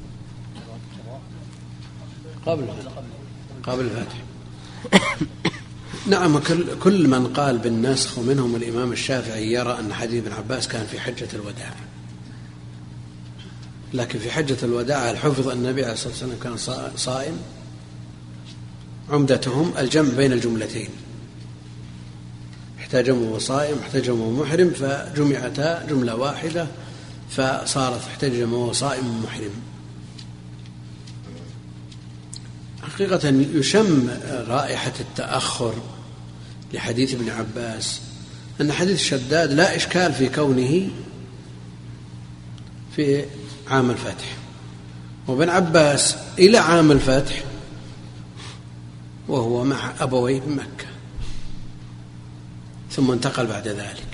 قبله قبل الفتح. نعم. كل من قال بالنسخ ومنهم الإمام الشافعي يرى أن حديث ابن عباس كان في حجة الوداع، لكن في حجة الوداع الحفظ أن النبي عليه الصلاة والسلام كان صائم، عمدتهم الجمع بين الجملتين، احتجموا وصائم احتجموا محرم فجمعتا جملة واحدة فصارت احتجموا وصائم محرم. حقيقة يشم رائحة التأخر لحديث ابن عباس، أن حديث شداد لا إشكال في كونه في عام الفتح، وابن عباس إلى عام الفتح وهو مع أبويه بمكة، ثم انتقل بعد ذلك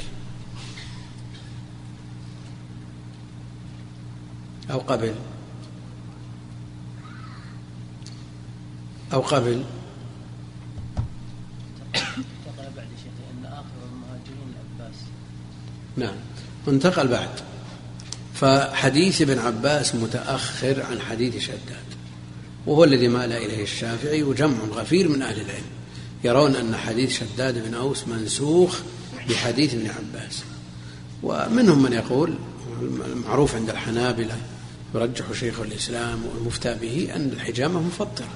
أو قبل أو قبل انتقل بعد شيء لأن آخر المهاجرين العباس. نعم انتقل بعد. فحديث ابن عباس متأخر عن حديث شداد، وهو الذي مال إليه الشافعي وجمع غفير من أهل العلم يرون أن حديث شداد بن أوس منسوخ بحديث ابن عباس. ومنهم من يقول المعروف عند الحنابلة يرجح شيخ الإسلام والمفتى به أن الحجامة مفطرة،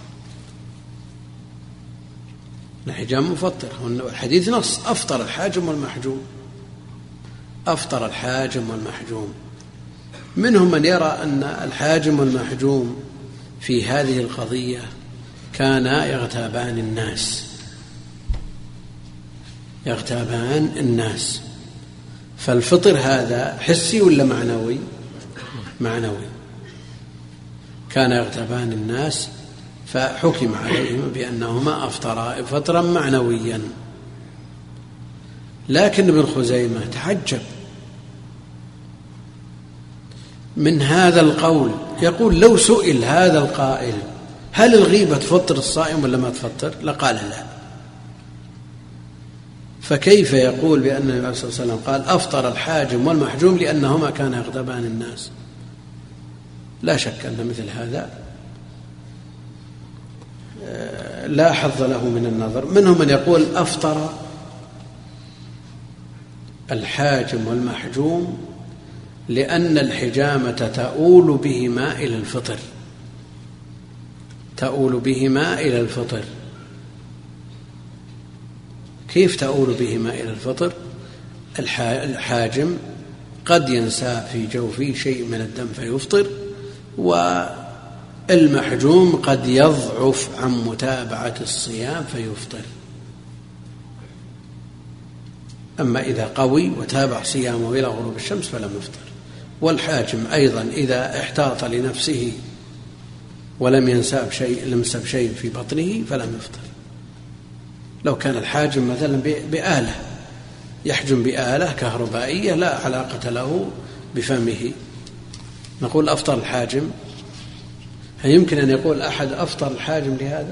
الحجامة مفطرة، والحديث نص أفطر الحاجم والمحجوم، أفطر الحاجم والمحجوم. منهم من يرى أن الحاجم والمحجوم في هذه القضية كانا يغتابان الناس يغتابان الناس فالفطر هذا حسي ولا معنوي؟ معنوي. كان يغتابان الناس فحكم عليهم بأنهما أفطرا فطرا معنويا. لكن ابن خزيمة تعجب من هذا القول، يقول لو سئل هذا القائل هل الغيبة تفطر الصائم ولا ما تفطر لقال لا، فكيف يقول بأن النبي صلى الله عليه وسلم قال أفطر الحاجم والمحجوم لأنهما كانا يغتابان الناس؟ لا شك أن مثل هذا لا حظ له من النظر. منهم من يقول أفطر الحاجم والمحجوم لأن الحجامة تؤول بهما إلى الفطر، تؤول بهما إلى الفطر. كيف تؤول بهما إلى الفطر؟ الحاجم قد ينسى في جوفه شيء من الدم فيفطر، والمحجوم قد يضعف عن متابعة الصيام فيفطر. أما إذا قوي وتابع صيامه إلى غروب الشمس فلم يفطر. والحاجم أيضا إذا احتاط لنفسه ولم ينساب شيء لمسب شيء في بطنه فلم يفطر. لو كان الحاجم مثلا بآلة يحجم بآلة كهربائية لا علاقة له بفمه، نقول أفطر الحاجم؟ هل يمكن أن يقول أحد أفطر الحاجم لهذا؟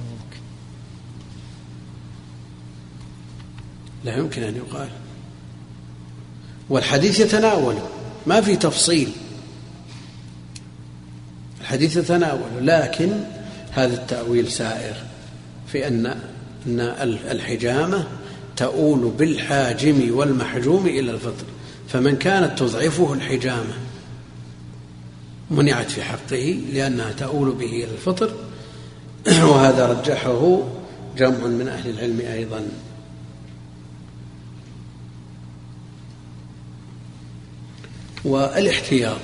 لا يمكن أن يقال. والحديث يتناوله، ما في تفصيل، الحديث يتناوله، لكن هذا التأويل سائر في أن أن الحجامة تؤول بالحاجم والمحجوم إلى الفطر، فمن كانت تضعفه الحجامة منعت في حقه لأنها تؤول به إلى الفطر، وهذا رجحه جمع من أهل العلم أيضا. والاحتياط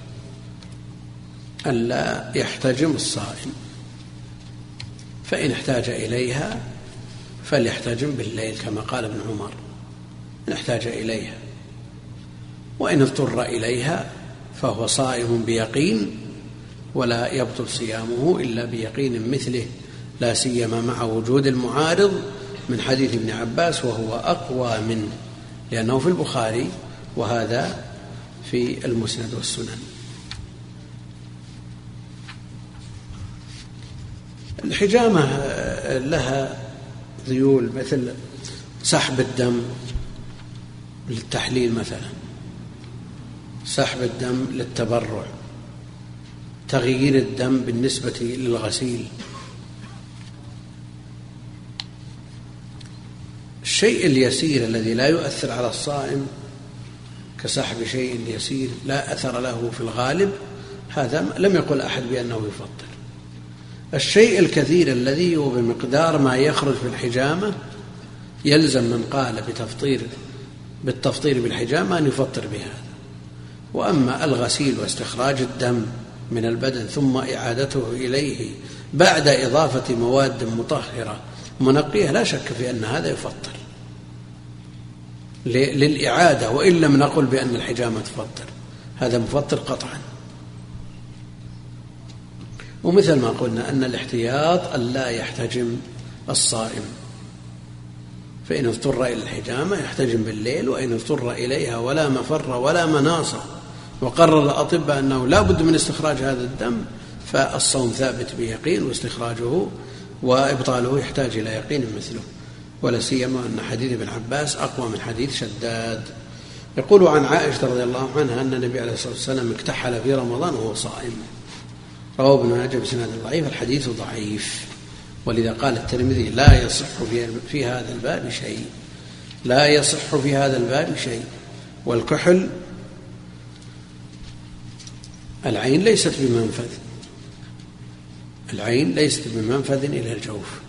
ألا يحتجم الصائم، فإن احتاج إليها فليحتجم بالليل كما قال ابن عمر، إن احتاج إليها، وإن اضطر إليها فهو صائم بيقين ولا يبطل صيامه إلا بيقين مثله، لا سيما مع وجود المعارض من حديث ابن عباس وهو أقوى منه، لأنه في البخاري وهذا في المسند والسنن. الحجامة لها ذيول مثل سحب الدم للتحليل مثلا، سحب الدم للتبرع، تغيير الدم بالنسبة للغسيل. الشيء اليسير الذي لا يؤثر على الصائم كسحب شيء يسير لا أثر له في الغالب، هذا لم يقل أحد بأنه يفطر. الشيء الكثير الذي هو بمقدار ما يخرج في الحجامة يلزم من قال بتفطير بالتفطير بالحجامة أن يفطر بهذا. وأما الغسيل واستخراج الدم من البدن ثم إعادته إليه بعد إضافة مواد مطهرة منقية لا شك في أن هذا يفطر للإعادة، وإن لم نقل بأن الحجامة تفطر، هذا مفطر قطعا. ومثل ما قلنا أن الاحتياط ألا يحتجم الصائم، فإن اضطر إلى الحجامة يحتجم بالليل، وإن اضطر إليها ولا مفر ولا مناص وقرر الأطباء أنه لا بد من استخراج هذا الدم فالصوم ثابت بيقين، واستخراجه وإبطاله يحتاج إلى يقين مثله، ولا سيما أن حديث ابن عباس أقوى من حديث شداد. يقول عن عائشة رضي الله عنها أن النبي عليه الصلاة والسلام اكتحل في رمضان وهو صائم، رواه ابن ماجه بسند ضعيف، الحديث ضعيف، ولذا قال الترمذي لا يصح في هذا الباب شيء، لا يصح في هذا الباب شيء. والكحل العين ليست بمنفذ، العين ليست بمنفذ إلى الجوف،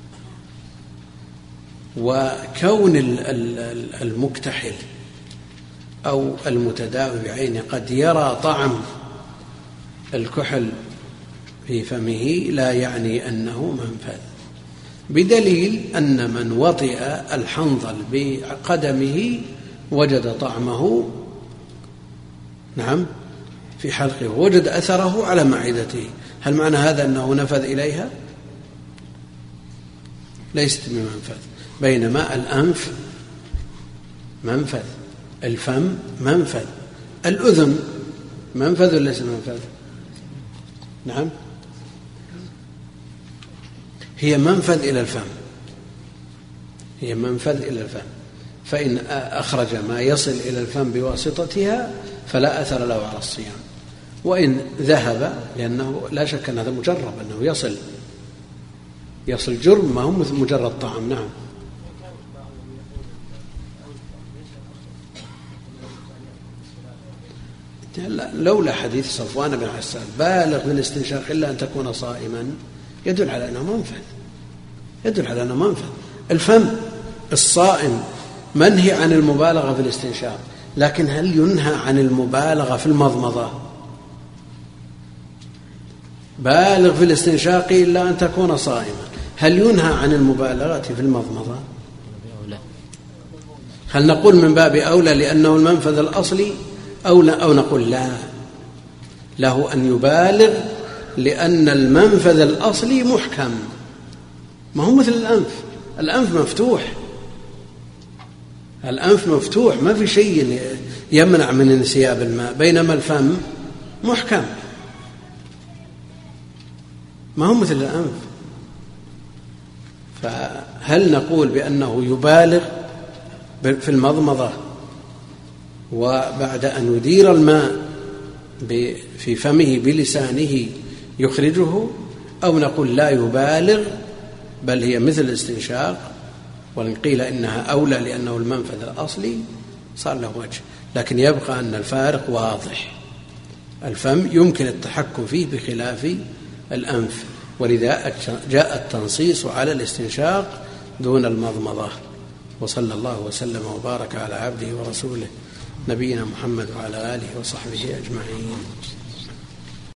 وكون المكتحل أو المتداوي بعينه قد يرى طعم الكحل في فمه لا يعني أنه منفذ، بدليل أن من وطئ الحنظل بقدمه وجد طعمه نعم في حلقه، وجد أثره على معدته، هل معنى هذا أنه نفذ إليها؟ ليست بمنفذ. بينما الأنف منفذ، الفم منفذ، الأذن منفذ ليس منفذ؟ نعم، هي منفذ إلى الفم، هي منفذ إلى الفم، فإن أخرج ما يصل إلى الفم بواسطتها فلا أثر له على الصيام، وإن ذهب، لأنه لا شك أن هذا مجرب أنه يصل يصل جرم ما هو مجرد طعام. نعم. لولا حديث صفوان بن عسال بالغ في الاستنشاق إلا أن تكون صائما يدل على أنه منفذ، يدل على أنه منفذ. الفم الصائم منهي عن المبالغة في الاستنشاق، لكن هل ينهى عن المبالغة في المضمضة؟ بالغ في الاستنشاق إلا أن تكون صائما، هل ينهى عن المبالغة في المضمضة؟ هل نقول من باب أولى لأنه المنفذ الأصلي، أو, أو نقول لا، له أن يبالغ لأن المنفذ الأصلي محكم، ما هو مثل الأنف. الأنف مفتوح، الأنف مفتوح ما في شيء يمنع من انسياب الماء، بينما الفم محكم ما هو مثل الأنف. فهل نقول بأنه يبالغ في المضمضة وبعد أن يدير الماء في فمه بلسانه يخرجه، أو نقول لا يبالغ بل هي مثل الاستنشاق، وإن قيل إنها أولى لأنه المنفذ الأصلي صار له وجه، لكن يبقى أن الفارق واضح. الفم يمكن التحكم فيه بخلاف الأنف، ولذا جاء التنصيص على الاستنشاق دون المضمضة. وصلى الله وسلم وبارك على عبده ورسوله نبينا محمد وعلى آله وصحبه أجمعين.